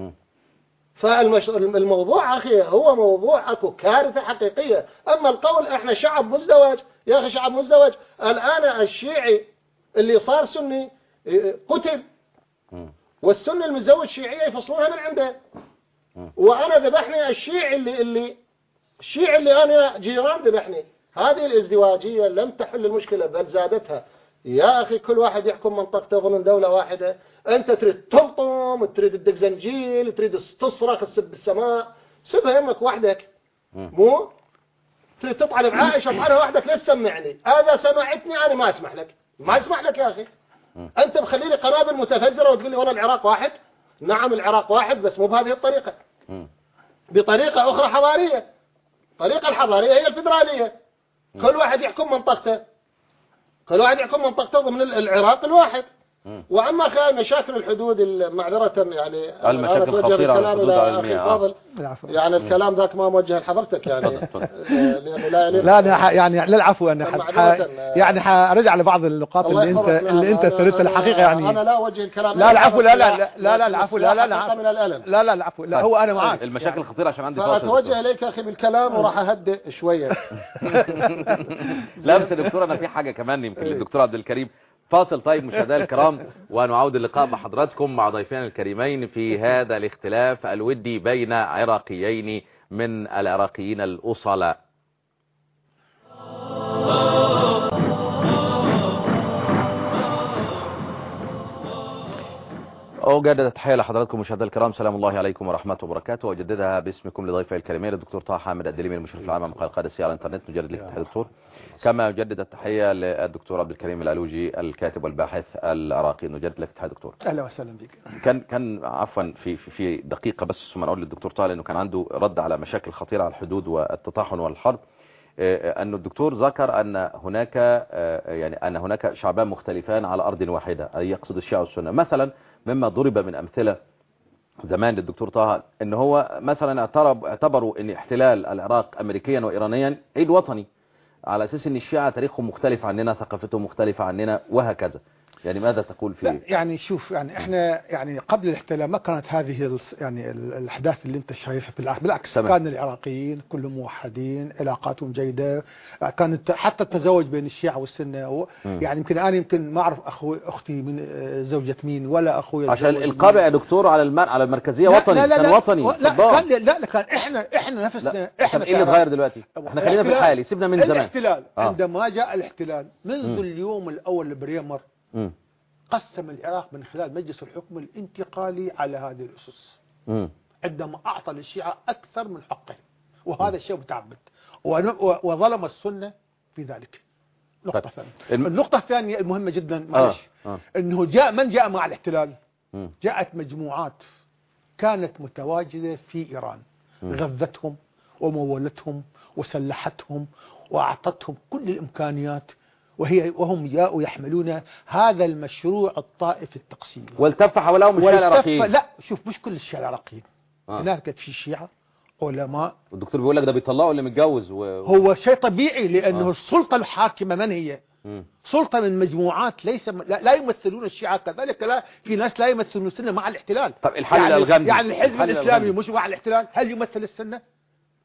فالموضوع أخي هو موضوع أكو كارثة حقيقية. أما القول إحنا شعب مزدوج، يا أخي شعب مزدوج. الآن الشيعي اللي صار سني قتل، والسني المزوج شيعية يفصلونها من عنده. وأنا ذبحني الشيعي اللي أنا جيران ذبحني. هذه الازدواجية لم تحل المشكلة بل زادتها. يا أخي كل واحد يحكم منطقته ضمن دولة واحدة. أنت تريد تلطم، تريد تدق زنجيل، تريد تصرخ تسب السماء، سبها يمك وحدك. مو تريد تطعن بعائشة اطعنها وحدك، لا تسمعني. هذا سمعتني أنا ما أسمح لك، ما أسمح لك يا أخي. أنت مخلي لي قنابل متفجرة وتقول لي والله العراق واحد. نعم العراق واحد، بس مو بهذه الطريقة، بطريقة أخرى حضارية. الطريقة الحضارية هي الفدرالية، كل واحد يحكم منطقته، كل واحد يحكم منطقته ضمن العراق الواحد. وأما كان مشاكل الحدود معذرة يعني المشاكل خطيرة على الحدود على المياه. يعني الكلام ذاك ما موجه لحضرتك يعني. لا أنا يعني للعفو أنا يعني حرجع لبعض النقاط اللي أنت سردتها الحقيقة يعني. أنا لا أوجه الكلام. لا العفو لا العفو لا العفو لا هو أنا معك. المشاكل خطيرة عشان عندي فاصل. أتوجه إليك أخي بالكلام وراح أهدئ شوية. لا بس يا دكتور أنا في حاجة كمان يمكن للدكتور عبد الكريم. فاصل طيب مشاهدينا الكرام، ونعود اللقاء مع حضراتكم مع ضيفنا الكريمين في هذا الاختلاف الودي بين عراقيين من العراقيين الأصلاء. أجدد التحية لحضراتكم مشاهدينا الكرام، سلام الله عليكم ورحمة وبركاته، وأجددها باسمكم لضيفي الكريمين الدكتور طه حامد الدليمي المشرف العام على مقال القادسية على الإنترنت. نجدد لك التحية دكتور، كما أجدد التحية للدكتور عبد الكريم العلوجي الكاتب والباحث العراقي. نجدد لك التحية دكتور. أهلا وسهلا بك. كان عفوا في دقيقة بس ثم نقول للدكتور طه لأنه كان عنده رد على مشاكل خطيرة على الحدود والتطاحن والحرب. أن الدكتور ذكر أن هناك شعبان مختلفان على أرض واحدة، أي يقصد الشيعة والسنة. مثلا مما ضرب من أمثلة زمان للدكتور طه ان هو مثلا اعتبروا ان احتلال العراق امريكيا وايرانيا عيد وطني، على اساس ان الشيعة تاريخهم مختلف عننا، ثقافتهم مختلفة عننا وهكذا. يعني ماذا تقول فيه؟ يعني شوف يعني احنا يعني قبل الاحتلال ما كانت هذه يعني الاحداث اللي انت شايفها، بالعكس كان العراقيين كلهم موحدين، علاقاتهم جيدة، كانت حتى التزوج بين الشيعة والسنة يعني يمكن ما اعرف اختي من زوجة مين ولا اخويا عشان القابع يا دكتور على المركزية وطني. كان وطني لا كان احنا نفسنا احنا ايه اللي اتغير دلوقتي؟ احنا خلينا في الحالي، سيبنا من زمان. الاحتلال عندما جاء الاحتلال منذ اليوم الاول لبريمر قسم العراق من خلال مجلس الحكم الانتقالي على هذه الأسس، عندما أعطى للشيعة أكثر من حقه، وهذا الشيء متعبد، وظلم السنة في ذلك. نقطة ثانية. النقطة الثانية المهمة جدا معلش أنه من جاء مع الاحتلال؟ جاءت مجموعات كانت متواجدة في إيران، غذتهم ومولتهم وسلحتهم وأعطتهم كل الإمكانيات، وهم جاءوا يحملون هذا المشروع الطائفي التقسيمي، والتف حولهم الشيعة العراقيين. لا شوف، مش كل الشيعة العراقيين، هناك في شيعة علماء. والدكتور بيقول لك ده بيطلعوا اللي متجوز هو شيء طبيعي، لأنه السلطة الحاكمة من هي؟ سلطة من مجموعات لا يمثلون الشيعة، كذلك لا في ناس لا يمثلون السنة مع الاحتلال. طب الحل الألغام يعني الحزب الإسلامي مش مع الاحتلال، هل يمثل السنة؟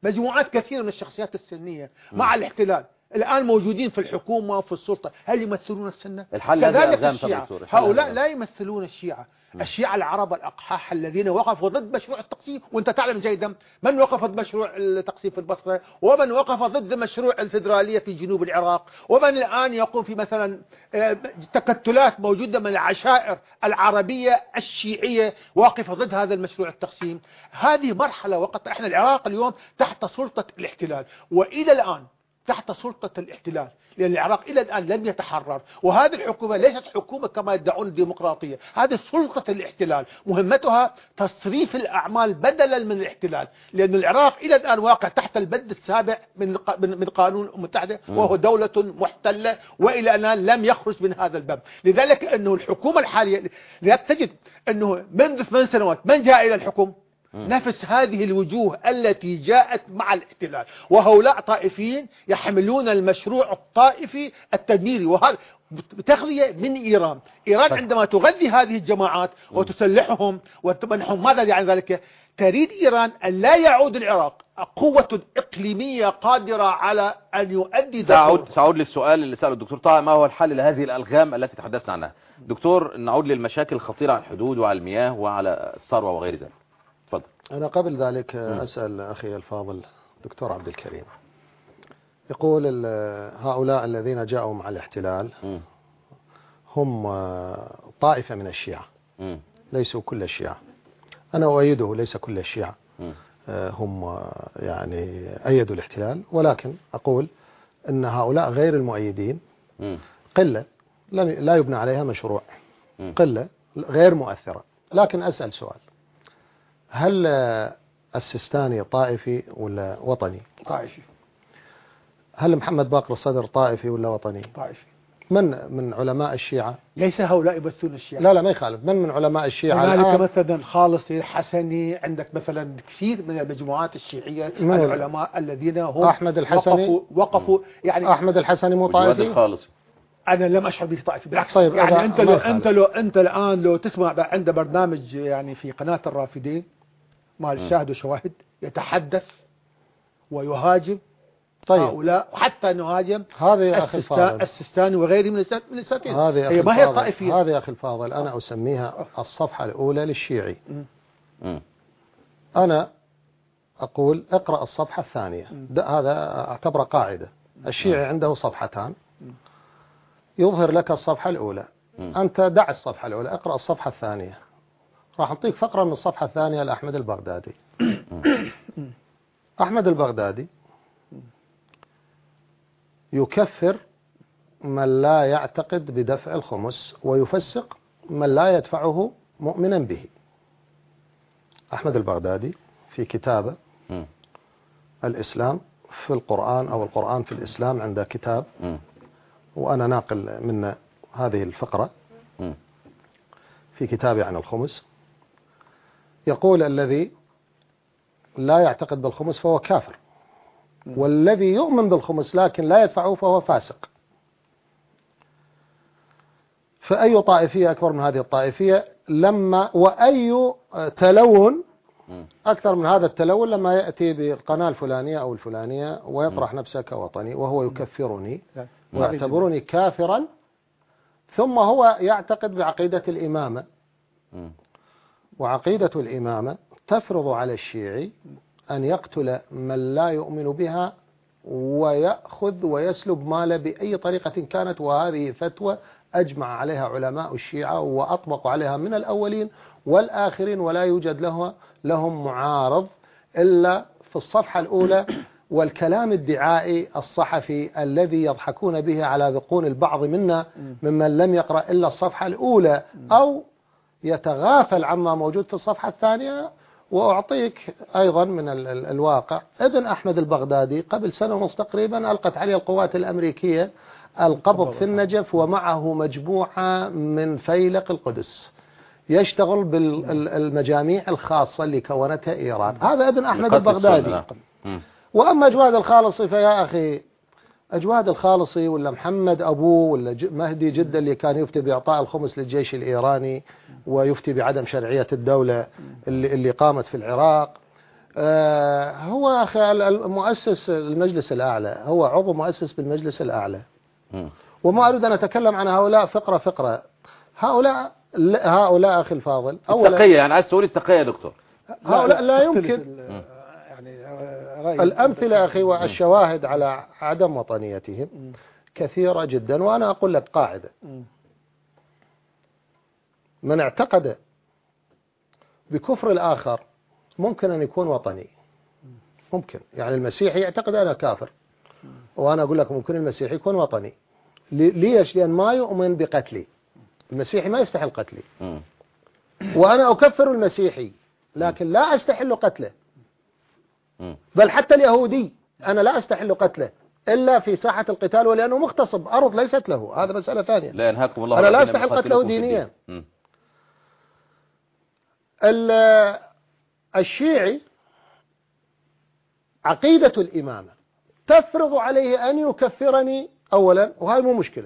مجموعات كثيرة من الشخصيات السنية مع الاحتلال الآن موجودين في الحكومة وفي السلطة، هل يمثلون السنة؟ كذلك الشيعة هؤلاء لا يمثلون الشيعة. الشيعة العرب الأقحاح الذين وقفوا ضد مشروع التقسيم، وانت تعلم جيدا من وقف ضد مشروع التقسيم في البصرة، ومن وقف ضد مشروع الفيدرالية في جنوب العراق، ومن الآن يقوم في مثلا تكتلات موجودة من العشائر العربية الشيعية واقفة ضد هذا المشروع التقسيم. هذه مرحلة وقت احنا العراق اليوم تحت سلطة الاحتلال، وإلى الآن تحت سلطة الاحتلال، لأن العراق إلى الآن لم يتحرر، وهذه الحكومة ليست حكومة كما يدعون الديمقراطية، هذه سلطة الاحتلال مهمتها تصريف الأعمال بدلا من الاحتلال، لأن العراق إلى الآن واقع تحت البند السابع من قانون الأمم المتحدة، وهو دولة محتلة وإلى الآن لم يخرج من هذا الباب. لذلك أنه الحكومة الحالية لا تجد أنه منذ 8 سنوات من جاء إلى الحكم؟ نفس هذه الوجوه التي جاءت مع الاحتلال، وهؤلاء طائفيين يحملون المشروع الطائفي التدميري، وهذا بتغذية من إيران. عندما تغذي هذه الجماعات وتسلحهم وتمنحهم، ماذا يعني ذلك؟ تريد إيران أن لا يعود العراق قوة إقليمية قادرة على أن يؤدي سأعود للسؤال اللي سأله الدكتور طه، ما هو الحل لهذه الألغام التي تحدثنا عنها؟ دكتور، نعود للمشاكل الخطيرة على الحدود وعلى المياه وعلى الثروة وغير ذلك. تفضل. أنا قبل ذلك أسأل أخي الفاضل دكتور عبد الكريم، يقول هؤلاء الذين جاءوا مع الاحتلال هم طائفة من الشيعة، ليسوا كل الشيعة. أنا أؤيده، ليس كل الشيعة هم يعني أيدوا الاحتلال، ولكن أقول أن هؤلاء غير المؤيدين قلة لا يبنى عليها مشروع، قلة غير مؤثرة. لكن أسأل سؤال، هل السيستاني طائفي ولا وطني؟ طائفي. هل محمد باقر الصدر طائفي ولا وطني؟ طائفي. من علماء الشيعة؟ ليس هؤلاء يبثون الشيعة. لا ما يخالف، من علماء الشيعة؟ هنالك مثلا خالصي الحسني، عندك مثلا كثير من المجموعات الشيعية العلماء الذين هم أحمد الحسني وقفوا يعني أحمد الحسني مو طائفي؟ أنا لم أشعر به طائفي، بالعكس. طيب يعني أنت الآن لو تسمع عند برنامج يعني في قناة الرافدين مال الشاهد وشواهد يتحدث ويهاجم هؤلاء، وحتى نهاجم السيستاني وغيره من الساتين. هي ما هي طائفية. هذا يا أخي الفاضل أنا أسميها الصفحة الأولى للشيعي. أنا أقول اقرأ الصفحة الثانية، هذا أعتبر قاعدة. الشيعي عنده صفحتان، يظهر لك الصفحة الأولى، أنت دع الصفحة الأولى، اقرأ الصفحة الثانية، راح أعطيك فقرة من الصفحة الثانية لأحمد البغدادي. أحمد البغدادي يكفر من لا يعتقد بدفع الخمس، ويفسق من لا يدفعه مؤمنا به. أحمد البغدادي في كتابه الإسلام في القرآن، أو القرآن في الإسلام، عنده كتاب وأنا ناقل من هذه الفقرة في كتابي عن الخمس، يقول الذي لا يعتقد بالخمس فهو كافر، والذي يؤمن بالخمس لكن لا يدفعه فهو فاسق. فأي طائفية أكبر من هذه الطائفية؟ وأي تلون أكثر من هذا التلون لما يأتي بالقناة الفلانية أو الفلانية ويطرح نفسه كوطني وهو يكفرني ويعتبرني كافرا، ثم هو يعتقد بعقيدة الإمامة، وعقيدة الإمامة تفرض على الشيعي أن يقتل من لا يؤمن بها ويأخذ ويسلب ماله بأي طريقة كانت. وهذه فتوى أجمع عليها علماء الشيعة وأطبقوا عليها من الأولين والآخرين، ولا يوجد لهم معارض إلا في الصفحة الأولى، والكلام الدعائي الصحفي الذي يضحكون به على ذقون البعض منا ممن لم يقرأ إلا الصفحة الأولى أو يتغافل عما موجود في الصفحة الثانية. وأعطيك أيضا من الواقع، ابن أحمد البغدادي قبل سنة ونص تقريبا ألقت عليه القوات الأمريكية القبض في النجف، ومعه مجموعة من فيلق القدس يشتغل بالمجاميع الخاصة اللي كونتها إيران. هذا ابن أحمد البغدادي. وأما أجواد الخالصي فيا أخي، أجواد الخالصي ولا محمد أبوه ولا مهدي جدة اللي كان يفتي بإعطاء الخمس للجيش الإيراني ويفتي بعدم شرعية الدولة اللي قامت في العراق، هو أخي المؤسس المجلس الأعلى هو عضو مؤسس بالمجلس الأعلى، وما أريد أن أتكلم عن هؤلاء فقرة. هؤلاء أخي الفاضل التقية، يعني عايز تقول التقية يا دكتور؟ هؤلاء لا يمكن يعني الأمثلة أخي والشواهد على عدم وطنيتهم كثيرة جدا. وأنا أقول لك قاعدة: من اعتقد بكفر الآخر ممكن أن يكون وطني، ممكن. يعني المسيحي يعتقد أنا كافر، وأنا أقول لك ممكن المسيحي يكون وطني. ليش؟ لأن ما يؤمن بقتلي. المسيحي ما يستحل قتلي، وأنا أكفر المسيحي لكن لا أستحل قتله. بل حتى اليهودي أنا لا أستحل قتله إلا في ساحة القتال، ولأنه مغتصب أرض ليست له، هذا مسألة ثانية. لا ينهاكم الله. أنا لا أستحل قتله دينيا. الشيعي عقيدة الإمامة تفرض عليه أن يكفرني أولا، وهذه مو مشكلة.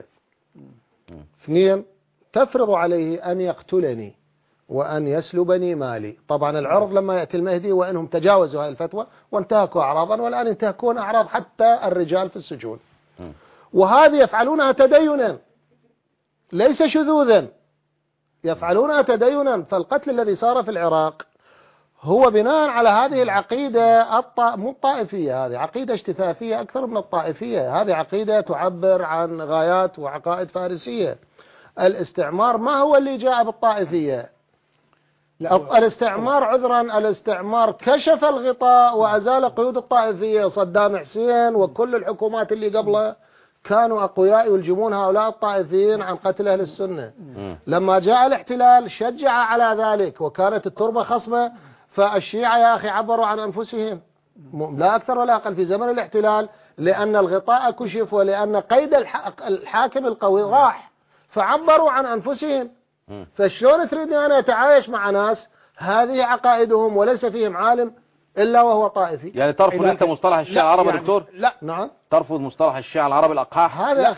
اثنين، تفرض عليه أن يقتلني وأن يسلبني مالي. طبعا العرض لما يأتي المهدي وإنهم تجاوزوا هذه الفتوى وانتهكوا أعراضا، والآن ينتهكون أعراض حتى الرجال في السجون، وهذه يفعلونها تدينا ليس شذوذا، يفعلونها تدينا. فالقتل الذي صار في العراق هو بناء على هذه العقيدة مو الطائفية، هذه عقيدة اجتثاثية أكثر من الطائفية. هذه عقيدة تعبر عن غايات وعقائد فارسية. الاستعمار ما هو اللي جاء بالطائفية. الاستعمار الاستعمار كشف الغطاء وأزال قيود الطائفية. صدام حسين وكل الحكومات اللي قبله كانوا أقوياء يلجمون هؤلاء الطائفيين عن قتل أهل السنة. لما جاء الاحتلال شجع على ذلك، وكانت التربة خصمة، فالشيعة يا أخي عبروا عن أنفسهم لا أكثر ولا أقل في زمن الاحتلال، لأن الغطاء كشف ولأن قيد الحاكم القوي راح، فعبروا عن أنفسهم. فشلون تريدني أنا أتعايش مع ناس هذه عقائدهم وليس فيهم عالم إلا وهو طائفي؟ يعني ترفض أنت مصطلح الشيعة العرب يا دكتور؟ لا، نعم، ترفض مصطلح الشيعة العرب الأقحاح؟ هذا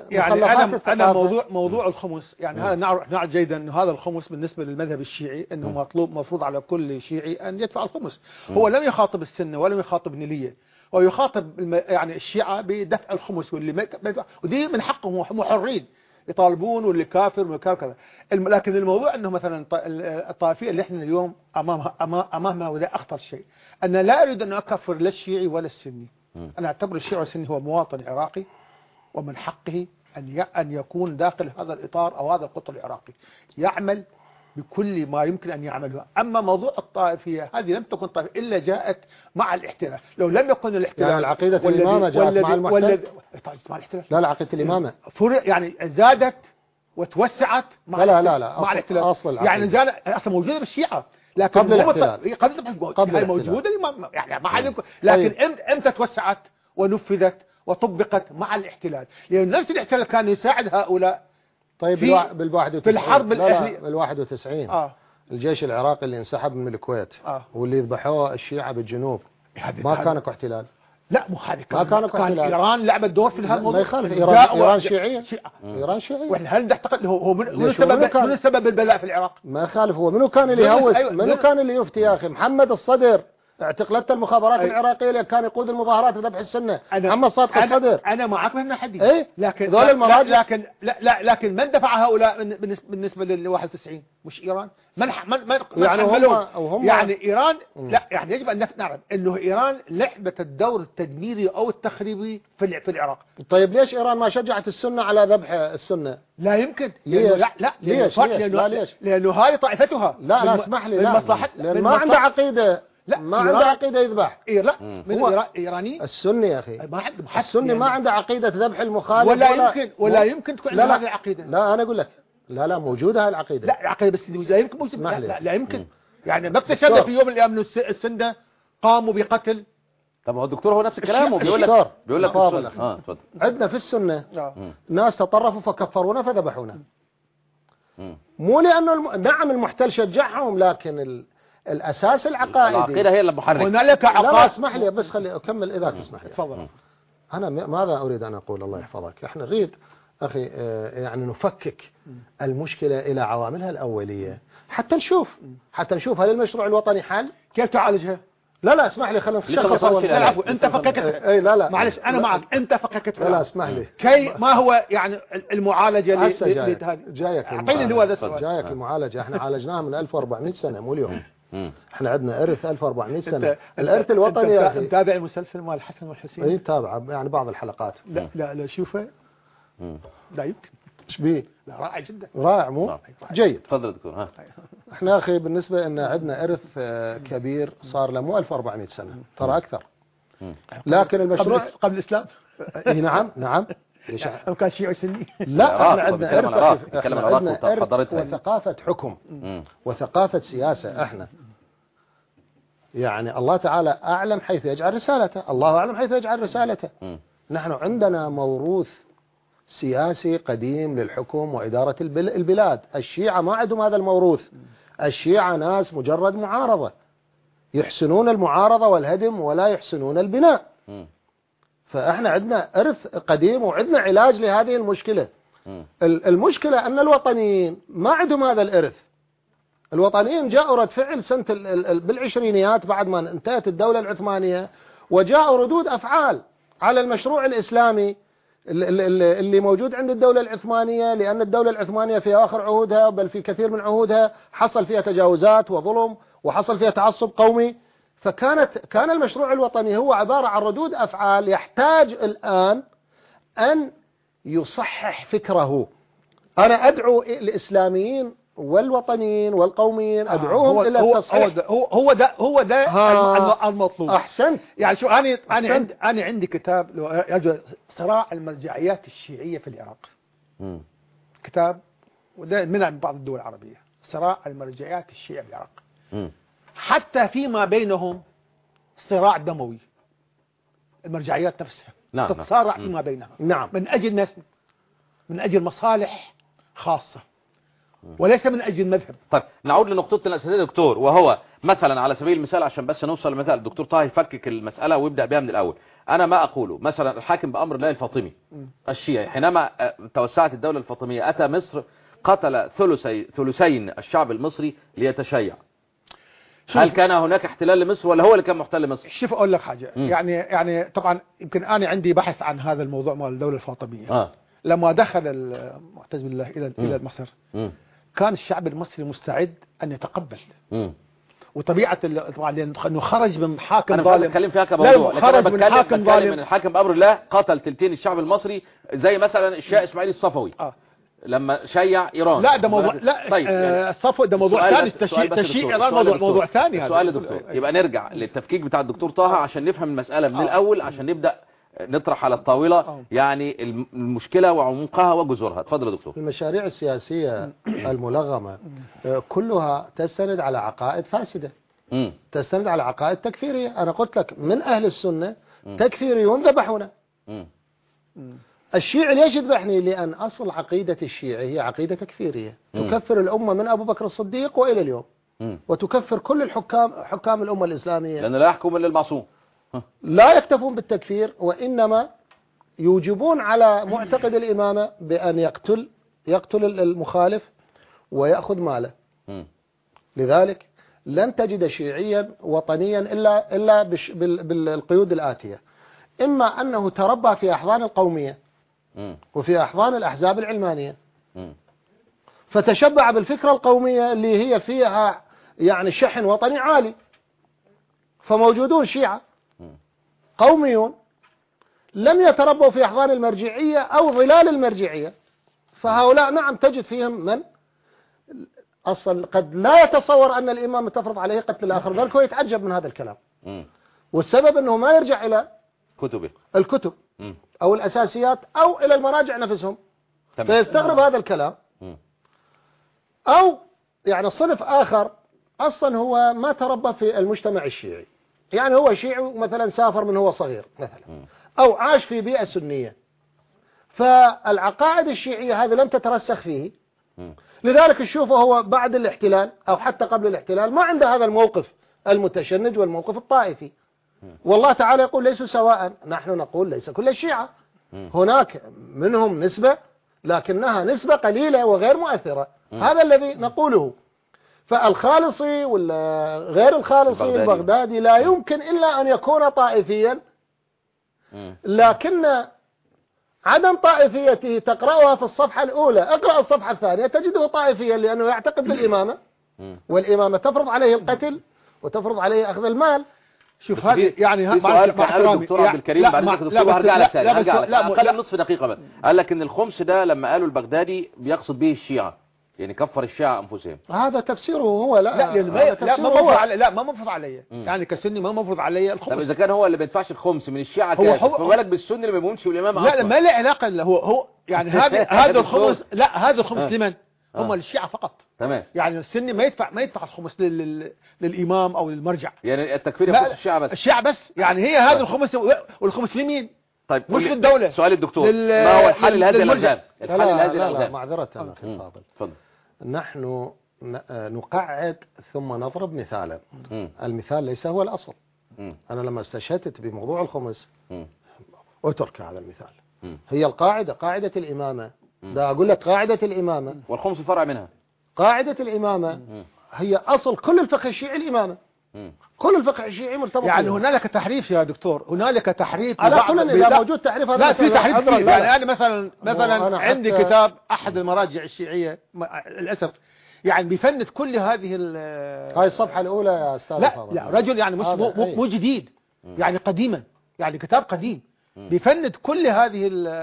أنا موضوع الخمس، يعني هذا نعرف جيدا أن هذا الخمس بالنسبة للمذهب الشيعي أنه مفروض على كل شيعي أن يدفع الخمس. هو لم يخاطب السنة ولم يخاطب النيلية، ويخاطب يعني الشيعة بدفع الخمس، ودي من حقهم، هم حرين يطالبون واللي كافر واللي كذا. لكن الموضوع انه مثلا الطائفيه اللي احنا اليوم امامها، وده اخطر شيء. انا لا اريد ان اكفر لا الشيعي ولا السني. انا اعتبر الشيعي والسني هو مواطن عراقي، ومن حقه ان يكون داخل هذا الاطار او هذا القطر العراقي، يعمل بكل ما يمكن ان يعمله. اما موضوع الطائفيه هذه لم تكن طائفيه الا جاءت مع الاحتلال. لو لم يكن الاحتلال، يعني العقيده الامامه جاءت مع المحتل. مع الاحتلال لا، عقيده الامامه يعني زادت وتوسعت مع لا مع الاحتلال. اصل يعني زادت اصلا موجوده بالشيعه، لكن قبل الاحتلال، قبل موجوده يعني ما حد. لكن امتى توسعت ونفذت وطبقت؟ مع الاحتلال، لان نفس الاحتلال كان يساعد هؤلاء. طيب في الحرب الأهلية بال91 الجيش العراقي اللي انسحب من الكويت واللي ذبحوه الشيعة بالجنوب ما كان احتلال؟ لا، مو هذه كان ايران لعبت دور في هذا الموضوع. ما يخالف، ايران شيعيه. ايران شيعيه. واحنا هل نعتقد هو من سبب البلاء في العراق؟ ما يخالف. هو منو كان اللي يهوس؟ منو كان اللي يفتي يا اخي؟ محمد الصدر اعتقلت المخابرات العراقية اللي كان يقود المظاهرات لذبح السنة. محمد صادق الصدر. أنا معك من حديث. لكن لكن من دفع هؤلاء بالنسبة لل 91 مش إيران؟ من يعني هم يعني إيران. لا، يعني يجب أن نعرف إنه إيران لعبت الدور التدميري أو التخريبي في العراق. طيب ليش إيران ما شجعت السنة على ذبح السنة؟ لا يمكن. ليش؟ ليش؟ لأنه هذه طائفتها. لا اسمح لي. لأن ما عنده عقيدة. لا، ما عنده عقيدة يذبح. لا، من إيراني. السني يا أخي السني ما عنده عقيدة ذبح المخالف. ولا يمكن تكون عنده هذه العقيدة. لا، أنا أقول لك لا موجودة هاي العقيدة. لا، العقيدة بس لا يمكن. لا يمكن. يعني ما اكتشفنا في يوم من الأيام إنه السندة قاموا بقتل. طب هو الدكتور هو نفس الكلام، وبيقول لك اتفضل. عندنا في السنة ناس تطرفوا فكفرونا فذبحونا. مو لأنه نعم المحتل شجعهم، لكن الأساس العقائدي. العقيدة هي اللي محرك. هنالك عقائد. لا اسمح لي بس خلي أكمل إذا تسمح لي. تفضل. أنا ماذا أريد أن أقول؟ الله يحفظك. إحنا نريد أخي يعني نفكك المشكلة إلى عواملها الأولية حتى نشوف هل المشروع الوطني حل؟ كيف تعالجها؟ لا اسمح لي خلينا نشخص. عفوا انت فككت. اي لا معلش انا معك، انت فككت. لا اسمح لي. كي ما هو يعني المعالجه جايك اعطيني اللي هو هذا السؤال. جايك المعالجه. احنا عالجناها من 1400 سنه مو اليوم. احنا عندنا ارث 1400 سنه. الارث الوطني يا اخي. متابع المسلسل مال الحسن والحسين؟ اي متابعه يعني بعض الحلقات. لا شوفه. لا يمكن. ايش بيه؟ لا رائع جدا. رائع مو؟ جيد. تفضل دكتور. ها احنا اخي بالنسبه ان عندنا ارث كبير صار له مو 1400 سنه، ترى اكثر. لكن المشروع قبل الاسلام. نعم لو كان شيعي سني. لا احنا عندنا ارث. احنا عندنا ارث وثقافه حكم وثقافه سياسه. احنا يعني الله تعالى اعلم حيث يجعل رسالته، الله اعلم حيث يجعل رسالته. نحن عندنا موروث سياسي قديم للحكم وإدارة البلاد. الشيعة ما عندهم هذا الموروث. الشيعة ناس مجرد معارضة، يحسنون المعارضة والهدم ولا يحسنون البناء. فإحنا عندنا إرث قديم وعندنا علاج لهذه المشكلة. المشكلة أن الوطنيين ما عندهم هذا الإرث. الوطنيين جاءوا رد فعل سنة بالعشرينيات بعد ما انتهت الدولة العثمانية، وجاءوا ردود أفعال على المشروع الإسلامي اللي موجود عند الدولة العثمانية، لأن الدولة العثمانية في آخر عهودها بل في كثير من عهودها حصل فيها تجاوزات وظلم وحصل فيها تعصب قومي. كان المشروع الوطني هو عبارة عن ردود أفعال يحتاج الآن أن يصحح فكره. أنا أدعو الإسلاميين والوطنيين والقوميين أدعوهم إلى التصحيح. هو ده المطلوب. أحسنت. يعني شو أنا عندي كتاب صراع المرجعيات الشيعية في العراق. كتاب وده من بعض الدول العربية، صراع المرجعيات الشيعية في العراق. حتى فيما بينهم صراع دموي، المرجعيات نفسها تتصارع فيما بينها. نعم. من أجل مصالح خاصة وليس من أجل المذهب. طيب نعود لنقطة الأساسية دكتور، وهو مثلا على سبيل المثال عشان بس نوصل لمثال الدكتور طه يفكك المسألة ويبدأ بها من الأول. أنا ما أقوله مثلا الحاكم بأمر الله الفاطمي الشيعي حينما توسعت الدولة الفاطمية أتى مصر قتل ثلثين الشعب المصري ليتشيع. هل كان هناك احتلال لمصر ولا هو اللي كان محتل مصر؟ شوف أقول لك حاجة. يعني طبعا يمكن أنا عندي بحث عن هذا الموضوع مال الدولة الفاطمية. لما دخل المعتز بالله إلى مصر كان الشعب المصري مستعد أن يتقبل. وطبيعة طبعا لأنه خرج من حاكم ظالم. أنا بتكلم فيها كموضوع، خرج من حاكم ظالم. من الحاكم بأمر الله قتل تلتين الشعب المصري زي مثلا الشاه إسماعيل الصفوي لما شيع إيران. لا ده موضوع، لا طيب يعني الصفوي ده موضوع ثاني. تشييع إيران موضوع ثاني. السؤال دكتور يبقى نرجع للتفكيك بتاع الدكتور طه عشان نفهم المسألة من الأول عشان نبدأ نطرح على الطاولة يعني المشكلة وعمقها وجذورها. اتفضل يا دكتور. المشاريع السياسية الملغمة كلها تستند على عقائد فاسدة، تستند على عقائد تكفيرية. أنا قلت لك من أهل السنة تكفيريون ذبحونا. الشيعي ليش يذبحني؟ لأن أصل عقيدة الشيعي هي عقيدة تكفيرية تكفر الأمة من أبو بكر الصديق وإلى اليوم، وتكفر كل حكام الأمة الإسلامية، لأن لا يحكم إلا المعصوم. لا يكتفون بالتكفير وإنما يوجبون على معتقد الإمامة بأن يقتل المخالف ويأخذ ماله. لذلك لن تجد شيعيا وطنيا إلا بالقيود الآتية: إما أنه تربى في أحضان القومية وفي أحضان الأحزاب العلمانية فتشبع بالفكرة القومية اللي هي فيها يعني شحن وطني عالي، فموجودون شيعة قوميون لم يتربوا في أحضان المرجعية أو ظلال المرجعية، فهؤلاء نعم تجد فيهم من أصلا قد لا يتصور أن الإمام تفرض عليه قتل الآخر، ذلك هو يتعجب من هذا الكلام. والسبب أنه ما يرجع إلى الكتب أو الأساسيات أو إلى المراجع نفسهم، فيستغرب هذا الكلام. أو يعني صنف آخر أصلا هو ما تربى في المجتمع الشيعي، يعني هو شيعي مثلا سافر من هو صغير مثلا أو عاش في بيئة سنية، فالعقائد الشيعية هذه لم تترسخ فيه، لذلك تشوفه هو بعد الاحتلال أو حتى قبل الاحتلال ما عنده هذا الموقف المتشنج والموقف الطائفي. والله تعالى يقول ليسوا سواء، نحن نقول ليس كل الشيعة، هناك منهم نسبة لكنها نسبة قليلة وغير مؤثرة، هذا الذي نقوله. فالخالصي ولا غير الخالصي البغدادي لا يمكن إلا أن يكون طائفيا، لكن عدم طائفيته تقرأها في الصفحة الأولى، اقرأ الصفحة الثانية تجده طائفيا، لأنه يعتقد بالإمامة، والإمامة تفرض عليه القتل وتفرض عليه أخذ المال. شوف هذه يعني في سؤال كان قاله الدكتور عبد الكريم بعد ذلك الدكتور هرجع لك ثاني، اقل نصف دقيقة بس. قال لك ان الخمس ده لما قالوا البغدادي بيقصد به الشيعة، يعني كفر الشيعة انفسهم. هذا تفسيره هو. لا ما مفروض علي، يعني كسني ما مفروض علي الخمس. طب اذا كان هو اللي بيدفعش الخمس من الشيعة كافر، فما بالك بالسني اللي ما بيقومش بالامام اصلا؟ لا ما له علاقة، هو يعني هذا الخمس، لا هذا الخمس لمن؟ هم للشيعة فقط. تمام. يعني السني ما يدفع الخمس للإمام أو للمرجع، يعني التكفير يخص الشيعة بس. الشيعة بس، يعني هي هذا الخمس، والخمس لمين؟ طيب مش للدولة. سؤال الدكتور، ما هو الحل لهذه الألغام؟ الحل لهذه الألغام. لا معذرة أخي فاضل، نحن نقعد ثم نضرب مثالا. المثال ليس هو الأصل. أنا لما استشهدت بموضوع الخمس أترك هذا المثال. هي القاعدة، قاعدة الإمامة، ده أقول لك قاعدة الإمامة، والخمس فرع منها. قاعدة الإمامة هي أصل كل الفقه الشيعي الإمامة. كل الفقه الشيعي مرتبط يعني هنالك تحريف يا دكتور، هنالك تحريف. على كل إذا موجود تحريف هذا. لا في تحريف، يعني أنا مثلا عندي كتاب أحد المراجع الشيعية للأسف يعني بيفند كل هذه هاي الصفحة الأولى يا أستاذ. لا رجل يعني مو جديد، يعني قديما، يعني كتاب قديم بيفند كل هذه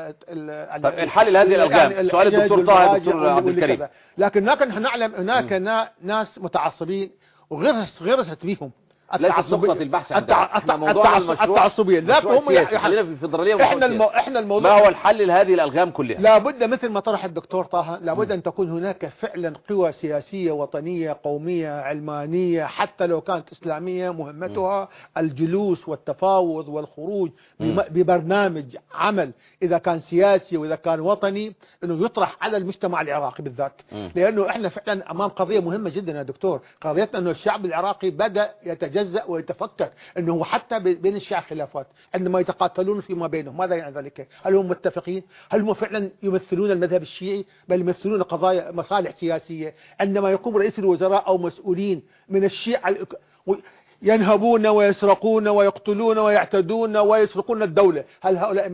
الحل لهذه الألغام. سؤال الدكتور طه، الدكتور عبد الكريم، لكن نحن نعلم هناك ناس متعصبين وغرست بيهم ليست نقطة البحث عندنا موضوع التعصبية. لا هم خلينا في الفيدرالية. احنا الموضوع ما هو الحل لهذه الألغام كلها؟ لابد مثل ما طرح الدكتور طه، لابد أن تكون هناك فعلا قوى سياسية وطنية قومية علمانية حتى لو كانت إسلامية، مهمتها الجلوس والتفاوض والخروج ببرنامج عمل، إذا كان سياسي وإذا كان وطني، أنه يطرح على المجتمع العراقي بالذات. لأنه احنا فعلا أمام قضية مهمة جدا يا دكتور، قضيتنا أنه الشعب العراقي بدأ يتجزأ ويتفكك، أنه حتى بين الشيعة خلافات عندما يتقاتلون فيما بينهم. ماذا يعني ذلك؟ هل هم متفقين؟ هل هم فعلا يمثلون المذهب الشيعي، بل يمثلون قضايا مصالح سياسية؟ عندما يقوم رئيس الوزراء أو مسؤولين من الشيعة ينهبون ويسرقون ويقتلون ويعتدون ويسرقون الدولة، هل هؤلاء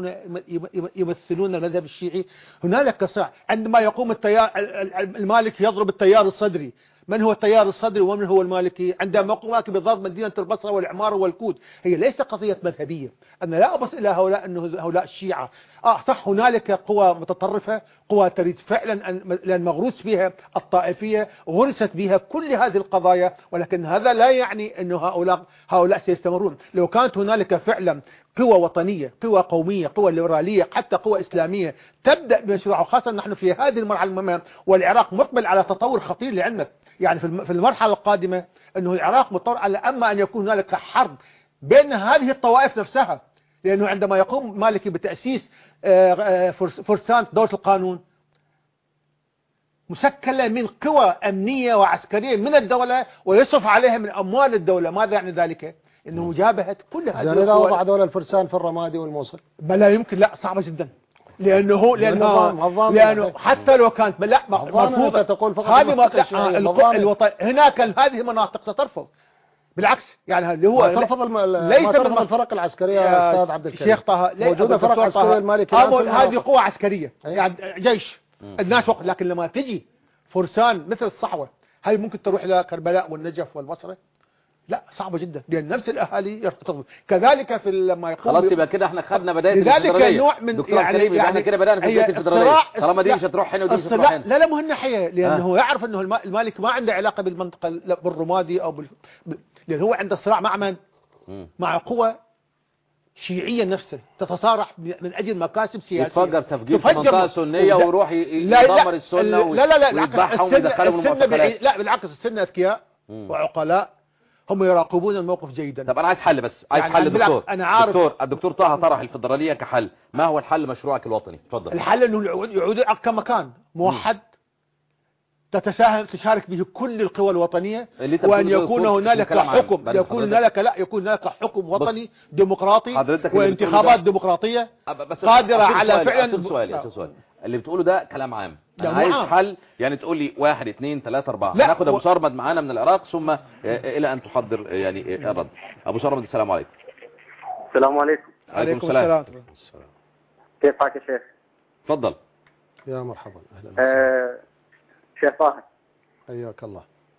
يمثلون المذهب الشيعي؟ هنالك صراع. عندما يقوم التيار المالكي يضرب التيار الصدري، من هو التيار الصدري ومن هو المالكي؟ عندما يقوم بضرب مدينة البصرة والعمارة والكود، هي ليس قضية مذهبية. أنا لا أبص إلى هؤلاء أنه هؤلاء الشيعة. صح هنالك قوى متطرفة، قوى تريد فعلا لأن مغروس فيها الطائفية، غرست بها كل هذه القضايا، ولكن هذا لا يعني أنه هؤلاء سيستمرون. لو كانت هنالك فعلا قوى وطنية، قوى قومية، قوى ليبرالية، حتى قوى إسلامية تبدأ بمشروعها، خاصة نحن في هذه المرحلة المهمة، والعراق مقبل على تطور خطير لعلمك. يعني في المرحلة القادمة أنه العراق مضطر على أما أن يكون هنالك حرب بين هذه الطوائف نفسها، لأنه عندما يقوم مالكي بتأسيس فرسان دولة القانون مشكلة من قوى أمنية وعسكرية من الدولة ويصرف عليها من أموال الدولة، ماذا يعني ذلك؟ إنه مجابهة كل هذه القوى. إذا وضع دولة الفرسان في الرمادي والموصل ما لا يمكن، لا صعبة جدا، لأنه حتى لو كانت مرفوضة تقول فقط الوطن هناك هذه المناطق سترفض. بالعكس يعني اللي هو ترفض ليس من الفرق العسكرية يا أستاذ عبد الكريم. شيخ طه موجودة فرق عسكرية المالكي، هذه قوة عسكرية يعني جيش الناس وقت، لكن لما تجي فرسان مثل الصحوة، هل ممكن تروح إلى كربلاء والنجف والبصرة؟ لا صعبة جدا، لأن نفس الأهالي يرتبط. كذلك في لما يقوم خلاص يبقى كده احنا خدنا بداية الفدرالية. نوع من دكتور كريم احنا كده بدأنا في بداية الفدرالية، طالما دي مش هتروح هنا ودي مش هتروح هنا. لا مو هنا حياة، لأنه يعرف أنه المالك ما عنده علاقة بالمنطقة بالرمادي أو لأن هو عنده صراع مع من؟ مع قوة شيعية نفسه تتصارع من أجل مكاسب سياسية. يتفجر تفجير في منطقة سنية ويروح يدمر السنة ويذبحهم ويدخلهم المعتقلات. لا بالعكس، السنة أذكياء وعقلاء، هم يراقبون الموقف جيدا. طب انا عايز حل، بس عايز حل دكتور. انا عارف الدكتور طه طرح الفدرالية كحل، ما هو الحل مشروعك الوطني؟ اتفضل. الحل انه يعود كمكان موحد تشارك به كل القوى الوطنية، وأن يكون هنالك حكم، يكون هنالك حكم وطني ديمقراطي وانتخابات ديمقراطية قادرة على فعلا. سؤال اللي بتقوله ده كلام عام، أنا عايز حل، يعني تقول لي 1 2 3 4. هناخد أبو صرمد معانا من العراق ثم إلى أن تحضر يعني الرد. أبو صرمد السلام عليكم. السلام عليكم. عليكم السلام. كيف حالك يا شيخ؟ تفضل. يا مرحبا أهلا شيخ طاهر. حياك الله.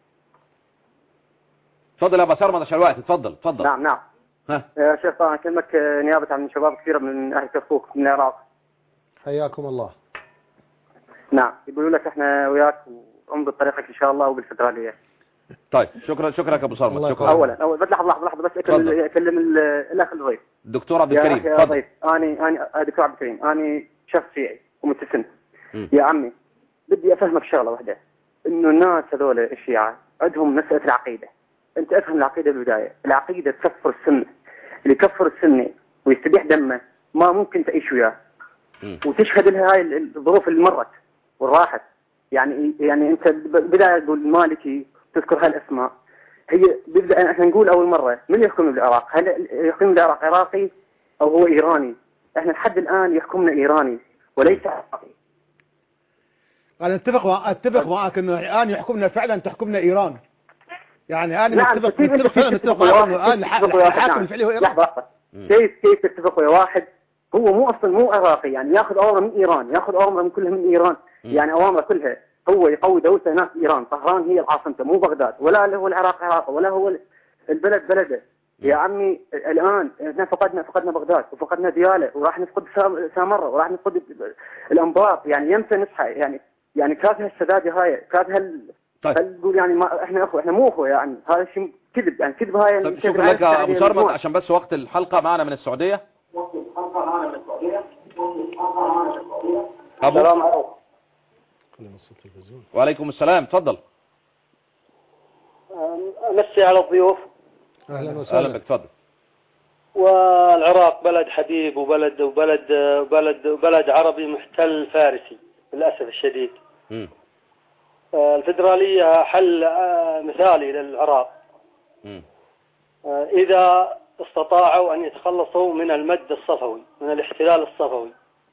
تفضل يا أبو صرمد عشان الوقت. تفضل. نعم. يا شيخ طاهر أكلمك نيابة عن شباب كثير من أهل كركوك من العراق. حياكم الله. نعم، يقولوا لك احنا وياك وأم بطريقك إن شاء الله وبالفدرالية. طيب شكرا يا أبو صرمد. شكرا. أولا بس لحظة بس أكلم الأخ الضيف. دكتور عبد الكريم. يا ضيف أنا دكتور عبد الكريم، أنا شخص شيعي ومتسن. يا عمي بدي أفهمك شغلة واحدة، إنه الناس هذول الشيعة عندهم مسألة العقيدة. أنت أفهم العقيدة بالبداية. العقيدة تكفر السنة، اللي يكفر السنة ويستبيح دمه ما ممكن تعيش وياه. وتشهد لها هاي الظروف اللي مرت والراحت. يعني أنت بداية تقول مالكي تذكر هاي الأسماء، هي بدأ احنا نقول أول مرة من يحكم بالعراق؟ هل يحكم بالعراق عراقي أو هو إيراني؟ احنا لحد الآن يحكمنا إيراني وليس عراقي. أنا أتفق معك إنه الآن يحكمنا فعلا تحكمنا إيران. يعني أنا نعم نتفق معك إنه الآن الحاكم الفعلي هو إيران. لحظة. كيف تتفقوا يا واحد هو مو عراقي، يعني ياخذ أوامر من إيران، ياخذ أوامر من كلها من إيران. يعني أوامر كلها هو يقوي دولته هناك إيران. طهران هي العاصمة مو بغداد، ولا هو العراق عراقه، ولا هو البلد بلده. يا عمي الآن احنا فقدنا بغداد وفقدنا ديالى وراح نفقد سامرة وراح نفقد الأنباط. يعني يمتى نصحى يعني كافها السداد هاي كافها. طيب تقول يعني ما احنا اخوه، احنا مو اخوه، يعني هذا شيء كذب، يعني كذب هاي. طيب شكرا لك يا ابو صرمد. عشان بس وقت الحلقة معنا من السعودية. السلام عليكم. وعليكم السلام. تفضل. امسي على الضيوف. اهلا وسهلا بك. تفضل. والعراق بلد حبيب وبلد عربي محتل فارسي للاسف الشديد. الفدرالية حل مثالي للعراق إذا استطاعوا أن يتخلصوا من المد الصفوي، من الاحتلال الصفوي.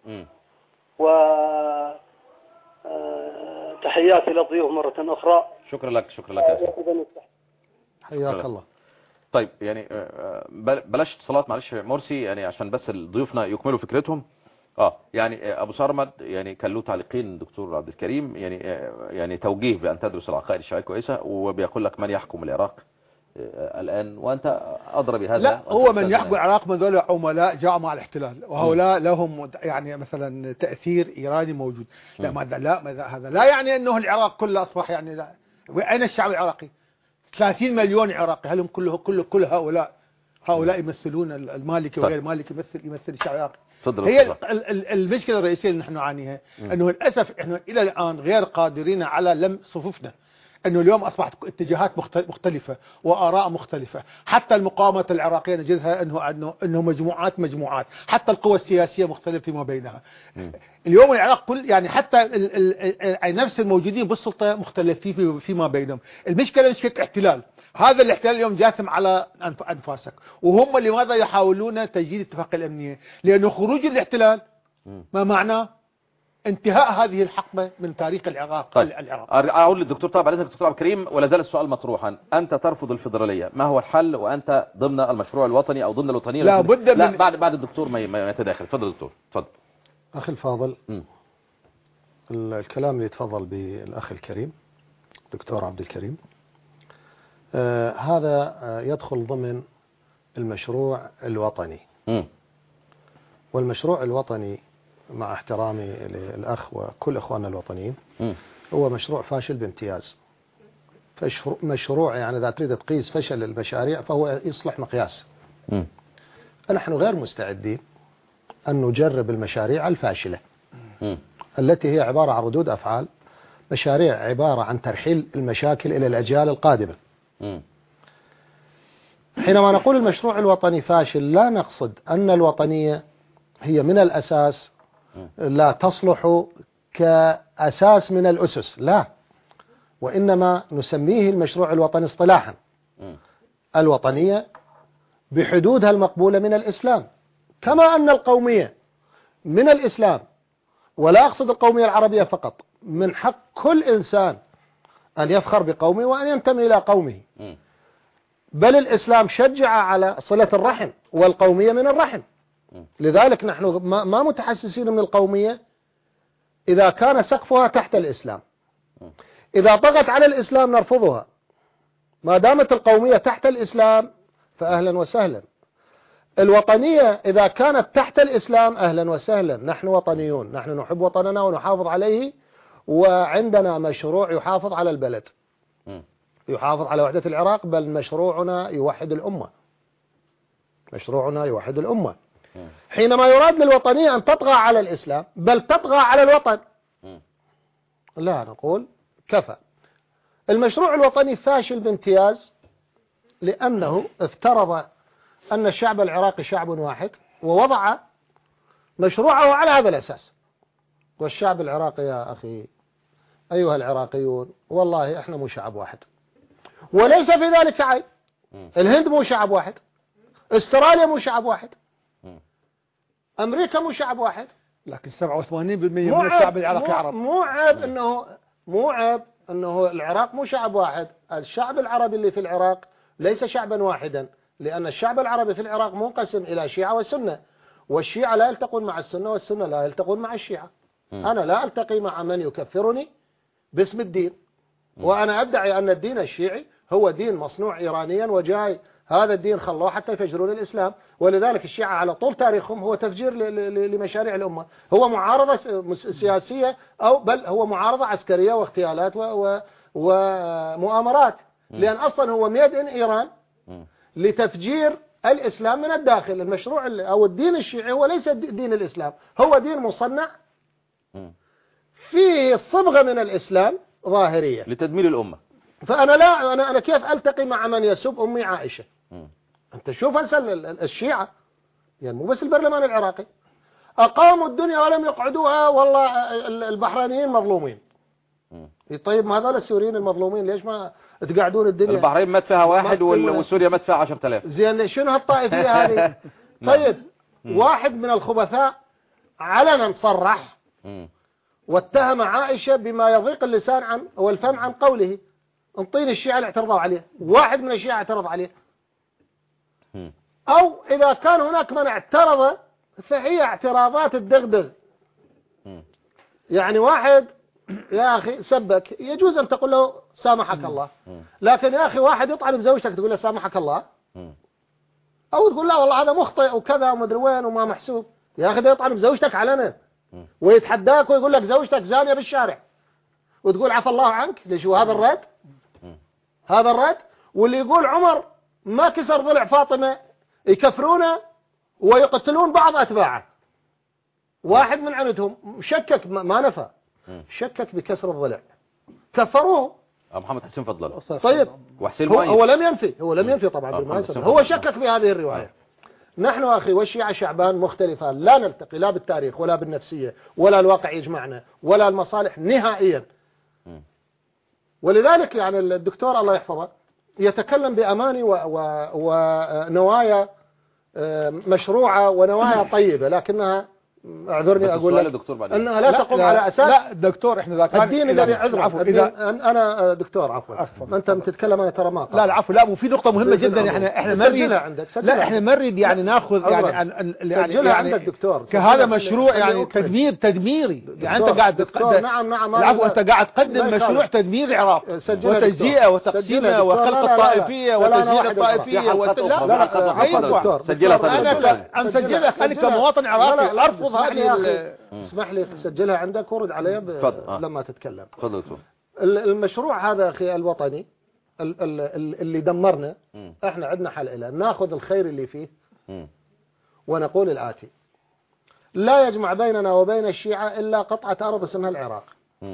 وتحياتي للضيوف مرة أخرى. شكرا لك يا حياك الله. طيب يعني بلاش اتصالات معلش مرسي، يعني عشان بس ضيوفنا يكملوا فكرتهم. يعني ابو صرمد يعني كان له تعليقين دكتور عبد الكريم، يعني توجيه بان تدرس العقائد الشيعية كويسه، وبيقول لك من يحكم العراق الان وانت ادرى بهذا. لا هو من يحكم العراق من ذول عملاء جاءوا مع الاحتلال، وهؤلاء لهم يعني مثلا تاثير ايراني موجود. هذا لا يعني انه العراق كله اصبح يعني لا. اين الشعب العراقي؟ 30 مليون عراقي، هل هم كل هؤلاء يمثلون المالكي وغير المالكي يمثل الشعب العراقي؟ هي المشكلة الرئيسية اللي نحن نعانيها انه للأسف احنا الى الان غير قادرين على لم صفوفنا. انه اليوم اصبحت اتجاهات مختلفة واراء مختلفة، حتى المقاومة العراقية نجدها انه مجموعات، حتى القوى السياسية مختلفة فيما بينها. اليوم العراق يعني حتى نفس الموجودين بالسلطة مختلفين فيما بينهم. المشكلة مشكلة احتلال. هذا الاحتلال اليوم جاثم على أنفاسك، وهم لماذا يحاولون تجديد الاتفاقية الأمنية؟ لأنه خروج الاحتلال ما معناه انتهاء هذه الحقبة من تاريخ العراق. طيب. أقول للدكتور طبعا عليك دكتور عبد الكريم، ولا زال السؤال مطروحا. أنت ترفض الفدرالية، ما هو الحل وأنت ضمن المشروع الوطني أو ضمن الوطنية؟ لا بد من بعد الدكتور ما يتداخل. تفضل دكتور. تفضل أخي الفاضل. الكلام اللي تفضل بالأخ الكريم دكتور عبد الكريم هذا يدخل ضمن المشروع الوطني. والمشروع الوطني مع احترامي للأخ وكل أخواننا الوطنيين هو مشروع فاشل بامتياز. مشروع يعني إذا تريد تقيس فشل المشاريع فهو يصلح مقياس. نحن غير مستعدين أن نجرب المشاريع الفاشلة التي هي عبارة عن ردود أفعال، مشاريع عبارة عن ترحيل المشاكل إلى الأجيال القادمة. حينما نقول المشروع الوطني فاشل لا نقصد أن الوطنية هي من الأساس لا تصلح كأساس من الأسس، لا، وإنما نسميه المشروع الوطني اصطلاحا الوطنية بحدودها المقبولة من الإسلام، كما أن القومية من الإسلام ولا أقصد القومية العربية فقط، من حق كل إنسان أن يفخر بقومه وأن ينتمي إلى قومه. بل الإسلام شجع على صلة الرحم، والقومية من الرحم. لذلك نحن ما متحسسين من القومية إذا كان سقفها تحت الإسلام. إذا طغت على الإسلام نرفضها. ما دامت القومية تحت الإسلام فأهلا وسهلا. الوطنية إذا كانت تحت الإسلام أهلا وسهلا، نحن وطنيون، نحن نحب وطننا ونحافظ عليه، وعندنا مشروع يحافظ على البلد، يحافظ على وحدة العراق، بل مشروعنا يوحد الأمة، مشروعنا يوحد الأمة. حينما يراد للوطنية أن تطغى على الإسلام بل تطغى على الوطن، لا، نقول كفى. المشروع الوطني فاشل بامتياز، لأنه افترض أن الشعب العراقي شعب واحد ووضع مشروعه على هذا الأساس. والشعب العراقي يا أخي أيها العراقيون، والله إحنا مو شعب واحد، وليس في ذلك عيب. الهند مو شعب واحد، استراليا مو شعب واحد، أمريكا مو شعب واحد، لكن 87% من الشعب العراقي عرب. مو عيب أنه العراق مو شعب واحد. الشعب العربي اللي في العراق ليس شعبا واحدا، لأن الشعب العربي في العراق منقسم إلى شيعة وسنة، والشيعة لا يلتقون مع السنة، والسنة لا يلتقون مع الشيعة. أنا لا ألتقي مع من يكفرني باسم الدين، وأنا أدعي أن الدين الشيعي هو دين مصنوع إيرانيا وجاي، هذا الدين خلوه حتى يفجرون الإسلام. ولذلك الشيعة على طول تاريخهم هو تفجير لمشاريع الأمة، هو معارضة سياسية، أو بل هو معارضة عسكرية واغتيالات ومؤامرات، لأن أصلا هو ميد إن إيران لتفجير الإسلام من الداخل. المشروع أو الدين الشيعي هو ليس دين الإسلام، هو دين مصنع فيه صبغة من الإسلام ظاهرية لتدمير الأمة. فأنا لا أنا كيف ألتقي مع من يسب أمي عائشة؟ أنت شوف الشيعة، يعني مو بس البرلمان العراقي أقاموا الدنيا ولم يقعدوها، والله البحرينيين مظلومين. طيب ما هذول السوريين المظلومين ليش ما تقعدون الدنيا؟ البحرين مات فيها واحد وسوريا مات فيها 10,000. زين شنو هالطائفية هذه؟ طيب واحد من الخبثاء علنا صرح واتهم عائشة بما يضيق اللسان عن والفم عن قوله. انطيني الشيعة اللي اعترضوا عليه، واحد من الشيعة اعترض عليه. أو إذا كان هناك من اعترض فهي اعتراضات الدغدغ. يعني واحد يا أخي سبك، يجوز أن تقول له سامحك الله، لكن يا أخي واحد يطعن بزوجتك تقول له سامحك الله، أو تقول لا والله هذا مخطئ وكذا ومدري وين وما محسوب. يا أخي ده يطعن بزوجتك علنا ويتحداك ويقول لك زوجتك زانية بالشارع، وتقول عفى الله عنك. ليش هو هذا الرد؟ هذا الرد. واللي يقول عمر ما كسر ضلع فاطمة يكفرونه ويقتلون بعض أتباعه. واحد من عندهم شكك، ما نفى، شكك بكسر الضلع، كفروه. محمد حسين فضل. طيب وحسين هو لم ينفي طبعا بالمناسبة، هو شكك في هذه الرواية. نحن أخي والشيعة شعبان مختلفان، لا نلتقي لا بالتاريخ ولا بالنفسية ولا الواقع يجمعنا ولا المصالح نهائيا. ولذلك يعني الدكتور الله يحفظه يتكلم بأماني ونوايا مشروعة ونوايا طيبة، لكنها اعذرني اقول لك انها لا تقوم على اساس. لا دكتور، احنا ذا كان الدين الذي عفوا انا دكتور عفوا انت بتتكلم انا ترى ما لا العفو، لا وفي نقطه مهمه جدا. احنا نريد لا احنا نريد يعني ناخذ يعني عندك دكتور كهذا مشروع يعني تدميري. يعني انت قاعد نعم العفو، انت قاعد تقدم مشروع تدمير العراق وتجزئه وتقسيمه وخلق الطائفيه وتجزئه الطائفيه. لا سجلها. انا مسجلها خليك كمواطن عراقي ارفض. اسمح لي سجلها عندك ورد عليها لما تتكلم. المشروع هذا أخي الوطني اللي دمرنا، احنا عندنا حل له، ناخذ الخير اللي فيه ونقول الآتي: لا يجمع بيننا وبين الشيعة إلا قطعة أرض اسمها العراق.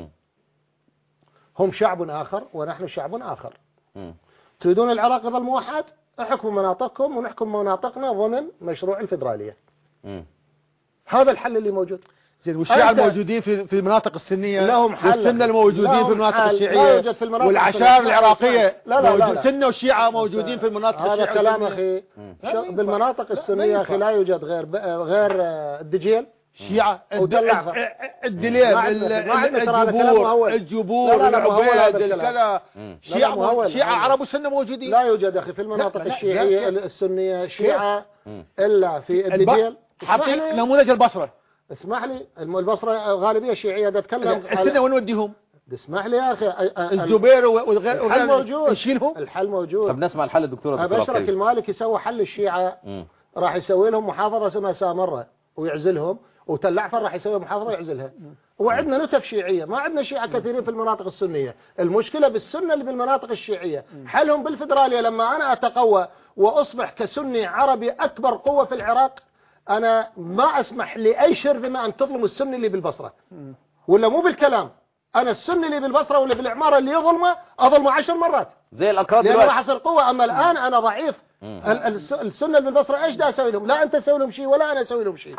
هم شعب آخر ونحن شعب آخر. تريدون العراق يظل موحد؟ احكموا مناطقكم ونحكم مناطقنا ضمن مشروع الفيدرالية. هذا الحل اللي موجود. زين، والشيعة الموجودين في المناطق السنية لهم حل، والسنة الموجودين في المناطق الشيعية والعشائر العراقية لا سنة والشيعة موجودين في المناطق الشيعية. هذا كلام أخي. بالمناطق السنية أخي لا يوجد غير الدجيل شيعة الدليل الجبور العبيد الكذا شيعة عرب وسنة موجودين. لا يوجد أخي في المناطق الشيعية السنية شيعة إلا في الدليل. حاطين نموذج البصرة. اسمح لي البصرة غالبية شيعية. ده اتكلم السنة وين نوديهم؟ اسمح لي يا أخي الزبير والغير الحل موجود. نشيلهم. الحل موجود. طب نسمع الحل الدكتور أبشرك المالكي سوى حل الشيعة. راح يسوي لهم محافظة اسمها سامرة ويعزلهم، وتلعفر راح يسوي محافظة ويعزلها. وعندنا نتف شيعية، ما عندنا شيعة كثيرين في المناطق السنية. المشكلة بالسنة اللي بالمناطق الشيعية. حلهم بالفدرالية. لما أنا أتقوى وأصبح كسني عربي أكبر قوة في العراق، أنا ما أسمح لأي شرذمة أن تظلم السني اللي بالبصرة. ولا مو بالكلام، أنا السني اللي بالبصرة ولا بالعمارة اللي يظلمه أظلمه 10 مرات زي الأكراد لأنه راح أصير قوة. أما الآن أنا ضعيف. السنة اللي بالبصرة إيش دا أسوي لهم؟ لا أنت تسوي لهم شيء ولا أنا أسوي لهم شيء.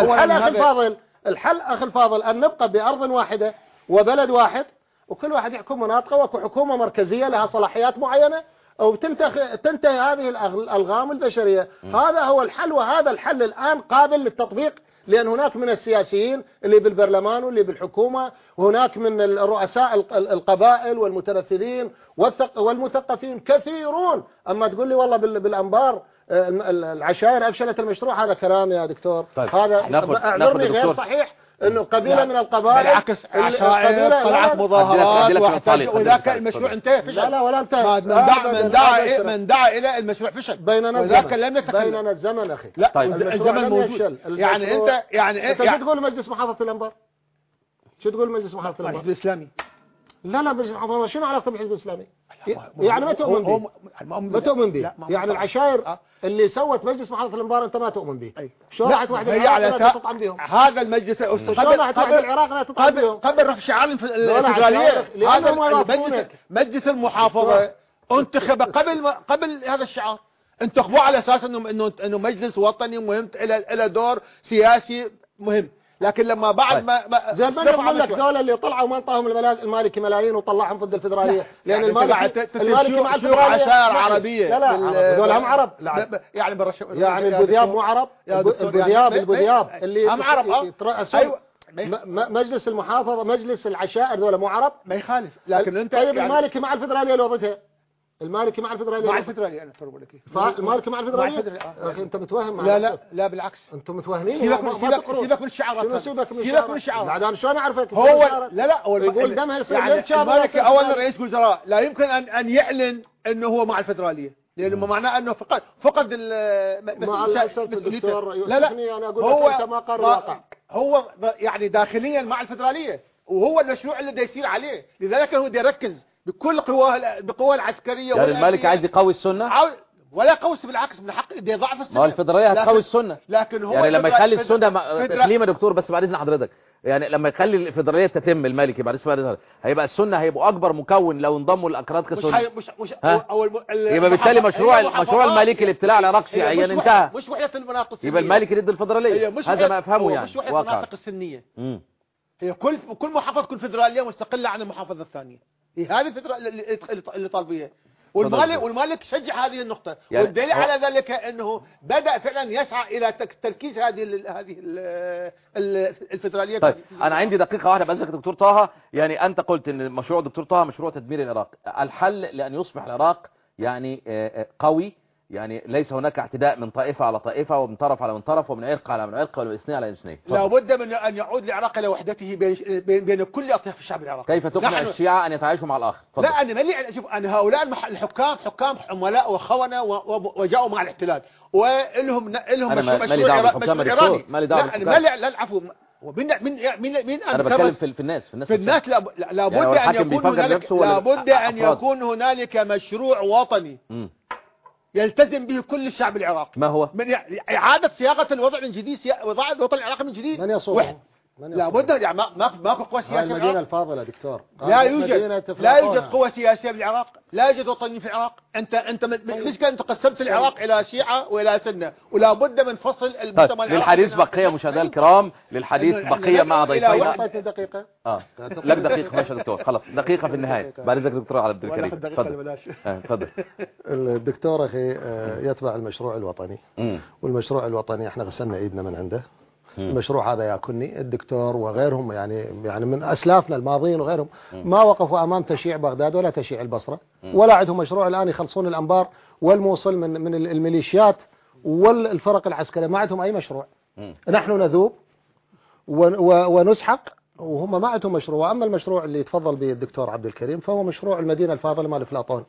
الحل أخي الفاضل أن نبقى بأرض واحدة وبلد واحد، وكل واحد يحكم مناطقه، وحكومة مركزية لها صلاحيات معينة، أو تنتهي هذه الألغام البشرية. هذا هو الحل، وهذا الحل الآن قابل للتطبيق، لأن هناك من السياسيين اللي بالبرلمان واللي بالحكومة، وهناك من الرؤساء القبائل والمتنفذين والمثقفين كثيرون. أما تقول لي والله بالأنبار العشائر أفشلت المشروع، هذا كلام يا دكتور. طيب. هذا أعذرني غير صحيح. انه قبيله من القبائل بالعكس عشائر طلعت مظاهرات وذاك المشروع انتهى فشل. لا ولا انتهى. من دعا الى المشروع فشل. بيننا الزمن اخي. لا طيب. الزمن موجود. يعني انت شو تقول مجلس محافظه الانبار؟ شو تقول مجلس محافظه الانبار؟ الحزب الاسلامي. لا مجلس محافظه شنو علاقته بالحزب الاسلامي؟ يعني ما تؤمن به. ما تؤمن به. يعني العشائر اللي سوت مجلس محافظة الانبار انت ما تؤمن به. شو راحت واحدة العراق لا تطعن بهم؟ هذا المجلس شو راحت واحدة العراق لا تطعن بهم؟ قبل رفع شعار الفدرالية. هذا مجلس المحافظة انتخب قبل هذا الشعار. انتخبوه على اساس انه مجلس وطني مهم الى دور سياسي مهم. لكن لما بعد ما زي ما نقول لك ذول اللي طلعوا منطقهم المالكي ملايين وطلعهم ضد الفدراليه، لان المالكي مع الفدراليه عشائر عربيه. لا ذول هم عرب. يعني البذياب مو عرب. البذياب اللي هم عرب. ايوه مجلس المحافظه مجلس العشائر ذول مو عرب. ما يخالف. لكن انت طيب المالكي مع الفدراليه لو ضدها. المالكي مع الفدراليه. مع الفدراليه انا اقول لك المالكي مع الفدراليه. اخي انت متوهم. لا بالعكس انتم متوهمين. سيبك من الشعارات. سيبك من الشعارات. بعد انا شلون اعرفك؟ هو لا هو يقول دمها يصير يعني المالكي اول رئيس وزراء لا يمكن ان يعلن انه هو مع الفدراليه، لانه معناه انه فقد مع الاسف الدكتور لا انا اقول لك انت ما قرر الواقع. هو يعني داخليا مع الفدراليه، وهو المشروع اللي يصير عليه. لذلك هو يركز بكل بقواه العسكريه. يعني المالك عايز يقوي السنه ولا قوس، بالعكس من حق دي ضعف السنه. ما الفدراليه هتقوي السنه. لكن هو يعني لما يخلي السنه اقليم يا دكتور، بس بعد اذن حضرتك، يعني لما يخلي الفدراليه تتم المالكي بعد اسمها هيبقى السنه هيبقوا اكبر مكون لو انضموا الاكراد كسنه. يبقى بالتالي مشروع المالكي لابتلاع العراق شيعيا انتهى. مش وحده المناطق السنيه. يبقى المالكي ضد الفدراليه. هذا ما افهمه يعني. مش وحده المناطق السنيه. هي كل محافظه تكون فدراليه مستقله عن المحافظه الثانيه. هذه الفكرة اللي طالب بيها. والمالك شجع هذه النقطة، يعني والدليل على ذلك انه بدأ فعلا يسعى الى تركيز هذه الفدرالية. طيب انا عندي دقيقة واحدة بأذنك دكتور طه. يعني انت قلت ان مشروع دكتور طه مشروع تدمير العراق. الحل لان يصبح العراق يعني قوي، يعني ليس هناك اعتداء من طائفة على طائفة ومن طرف على من طرف ومن عرق على من عرق ومن اثنين على اثنين. لابد من ان يعود العراق الى وحدته بين كل اطياف الشعب العراقي. كيف تقنع الشيعة ان يتعايشوا مع الاخر؟ لا انا شوف انا هؤلاء حكام عملاء وخونة وجاءوا مع الاحتلال ولهم مشروع ايراني. لا العفو. مين انا بتكلم في الناس لابد ان يكون هنالك مشروع وطني يلتزم به كل الشعب العراقي. ما هو؟ من إعادة صياغة الوضع من جديد، وضع الوطن العراقي من جديد. من يصوغ؟ لابد يعني ما في قوى سياسية في المدينة الفاضلة دكتور. لا يوجد قوى سياسية في العراق، لا يوجد وطني في العراق. انت مش كان قسمت العراق الى شيعة والى سنة، ولا بد من فصل المجتمع العراقي. للحديث بقية مشاهدينا الكرام، للحديث بقية مع ضيفينا. دقيقة. لك دقيقة ماشي دكتور، خلاص دقيقة في النهاية. بعد ذلك دكتور عبد الكريم تفضل. الدكتور اخي يتبع المشروع الوطني، والمشروع الوطني احنا غسلنا ايدنا من عنده، المشروع هذا ياكلني. الدكتور وغيرهم يعني من أسلافنا الماضيين وغيرهم ما وقفوا أمام تشييع بغداد ولا تشييع البصرة، ولا عندهم مشروع الآن يخلصون الأنبار والموصل من الميليشيات والفرق العسكرية، ما عندهم أي مشروع. نحن نذوب ونسحق وهم ما عندهم مشروع. أما المشروع اللي يتفضل به الدكتور عبد الكريم فهو مشروع المدينة الفاضلة مال أفلاطون،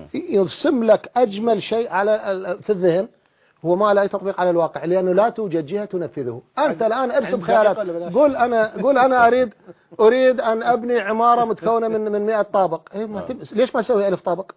يرسم لك أجمل شيء في الذهن، هو ما لا تطبيق على الواقع لأنه لا توجد جهة تنفذه. أنت الآن ارسم خيالات، قول أنا أريد أن أبني عمارة متكونة من 100 طابق. ليش ما أسوي 1000 طابق؟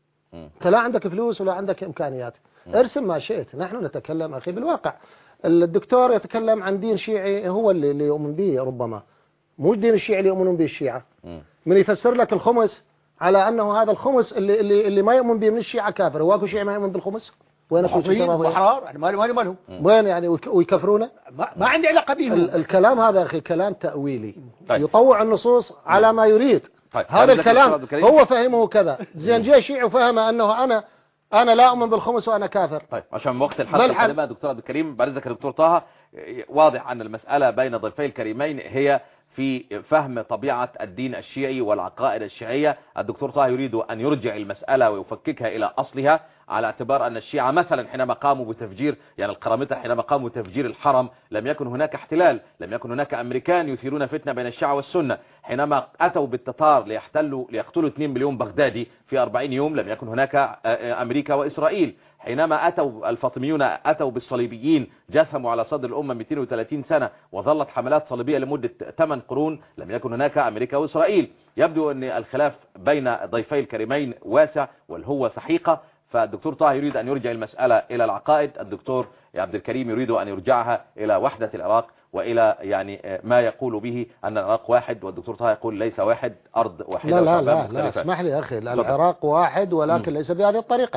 أنت لا عندك فلوس ولا عندك إمكانيات. ارسم ما شئت. نحن نتكلم أخي بالواقع. الدكتور يتكلم عن دين شيعي هو اللي يؤمن به، ربما مو الدين الشيعي اللي يؤمنون به الشيعة. من يفسر لك الخمس على أنه هذا الخمس اللي ما يؤمن به من الشيعة كافر. واكو شيعي ما يؤمن بالخمس؟ وين احرار يعني مالهم وين يعني ويكفرونه؟ ما عندي علاقه بهم. الكلام هذا اخي كلام تأويلي. طيب. يطوع النصوص على ما يريد. طيب. هذا الكلام هو فهمه كذا. زين جاء شيعي وفهم انه انا لا اؤمن بالخمس وانا كافر. طيب عشان وقت الحلقه الكلمه دكتور عبد الكريم بعد ذلك دكتور طه، واضح ان المساله بين ضيفي الكريمين هي في فهم طبيعة الدين الشيعي والعقائد الشيعية. الدكتور طه يريد أن يرجع المسألة ويفككها إلى أصلها، على اعتبار أن الشيعة مثلا حينما قاموا بتفجير القرامطة، حينما قاموا بتفجير الحرم لم يكن هناك احتلال، لم يكن هناك أمريكان يثيرون فتنة بين الشيعة والسنة. حينما أتوا بالتتار ليقتلوا 2 مليون بغدادي في 40 يوم لم يكن هناك أمريكا وإسرائيل. حينما أتوا الفاطميون أتوا بالصليبيين جثموا على صدر الأمة 230 سنة وظلت حملات صليبية لمدة 8 قرون لم يكن هناك أمريكا وإسرائيل. يبدو أن الخلاف بين ضيفي الكريمين واسع والهوة سحيقة. فالدكتور طه يريد أن يرجع المسألة إلى العقائد، الدكتور عبد الكريم يريد أن يرجعها إلى وحدة العراق وإلى ما يقول به أن العراق واحد، والدكتور طه يقول ليس واحد، أرض واحدة. لا اسمح لي أخي، العراق واحد ولكن ليس بهذه الطريقة.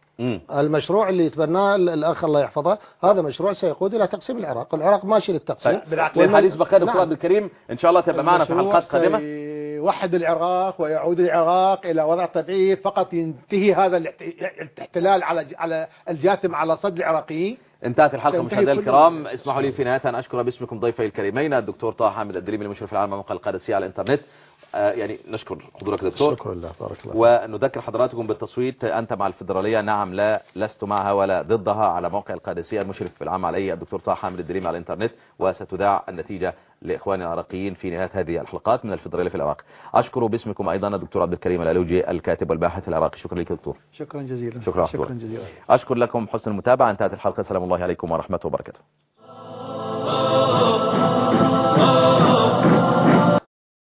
المشروع اللي يتبناه الأخ الله يحفظه هذا مشروع سيقود إلى تقسيم العراق ماشي للتقسيم. والحديث بخير دكتور عبد الكريم إن شاء الله تبقى معنا في حلقات قادمة. يوحد العراق ويعود العراق إلى وضع طبيعي، فقط ينتهي هذا الاحتلال على الجاثم على صدر العراقيين. انتهت الحلقة مشاهدينا الكرام. اسمحوا لي في نهاية أن أشكر باسمكم ضيفي الكريمين الدكتور طه حامد الدريمي المشرف العام على موقع القادسية على الإنترنت. نشكر حضورك دكتور. شكرا لله، بارك الله. ونذكر حضراتكم بالتصويت. أنت مع الفيدرالية؟ نعم، لا، لست معها ولا ضدها، على موقع القادسية. المشرف العام عليه الدكتور طه حامد الدريمي على الإنترنت، وستذاع النتيجة لإخواننا العراقيين في نهاية هذه الحلقات من الفيدرالية في العراق. أشكر باسمكم أيضا الدكتور عبد الكريم العلوجي الكاتب والباحث العراقي. شكرا لك دكتور. شكرا جزيلا. شكرا جزيلا. أشكر لكم حسن المتابعة. انتهت الحلقة. سلام الله عليكم ورحمة وبركاته.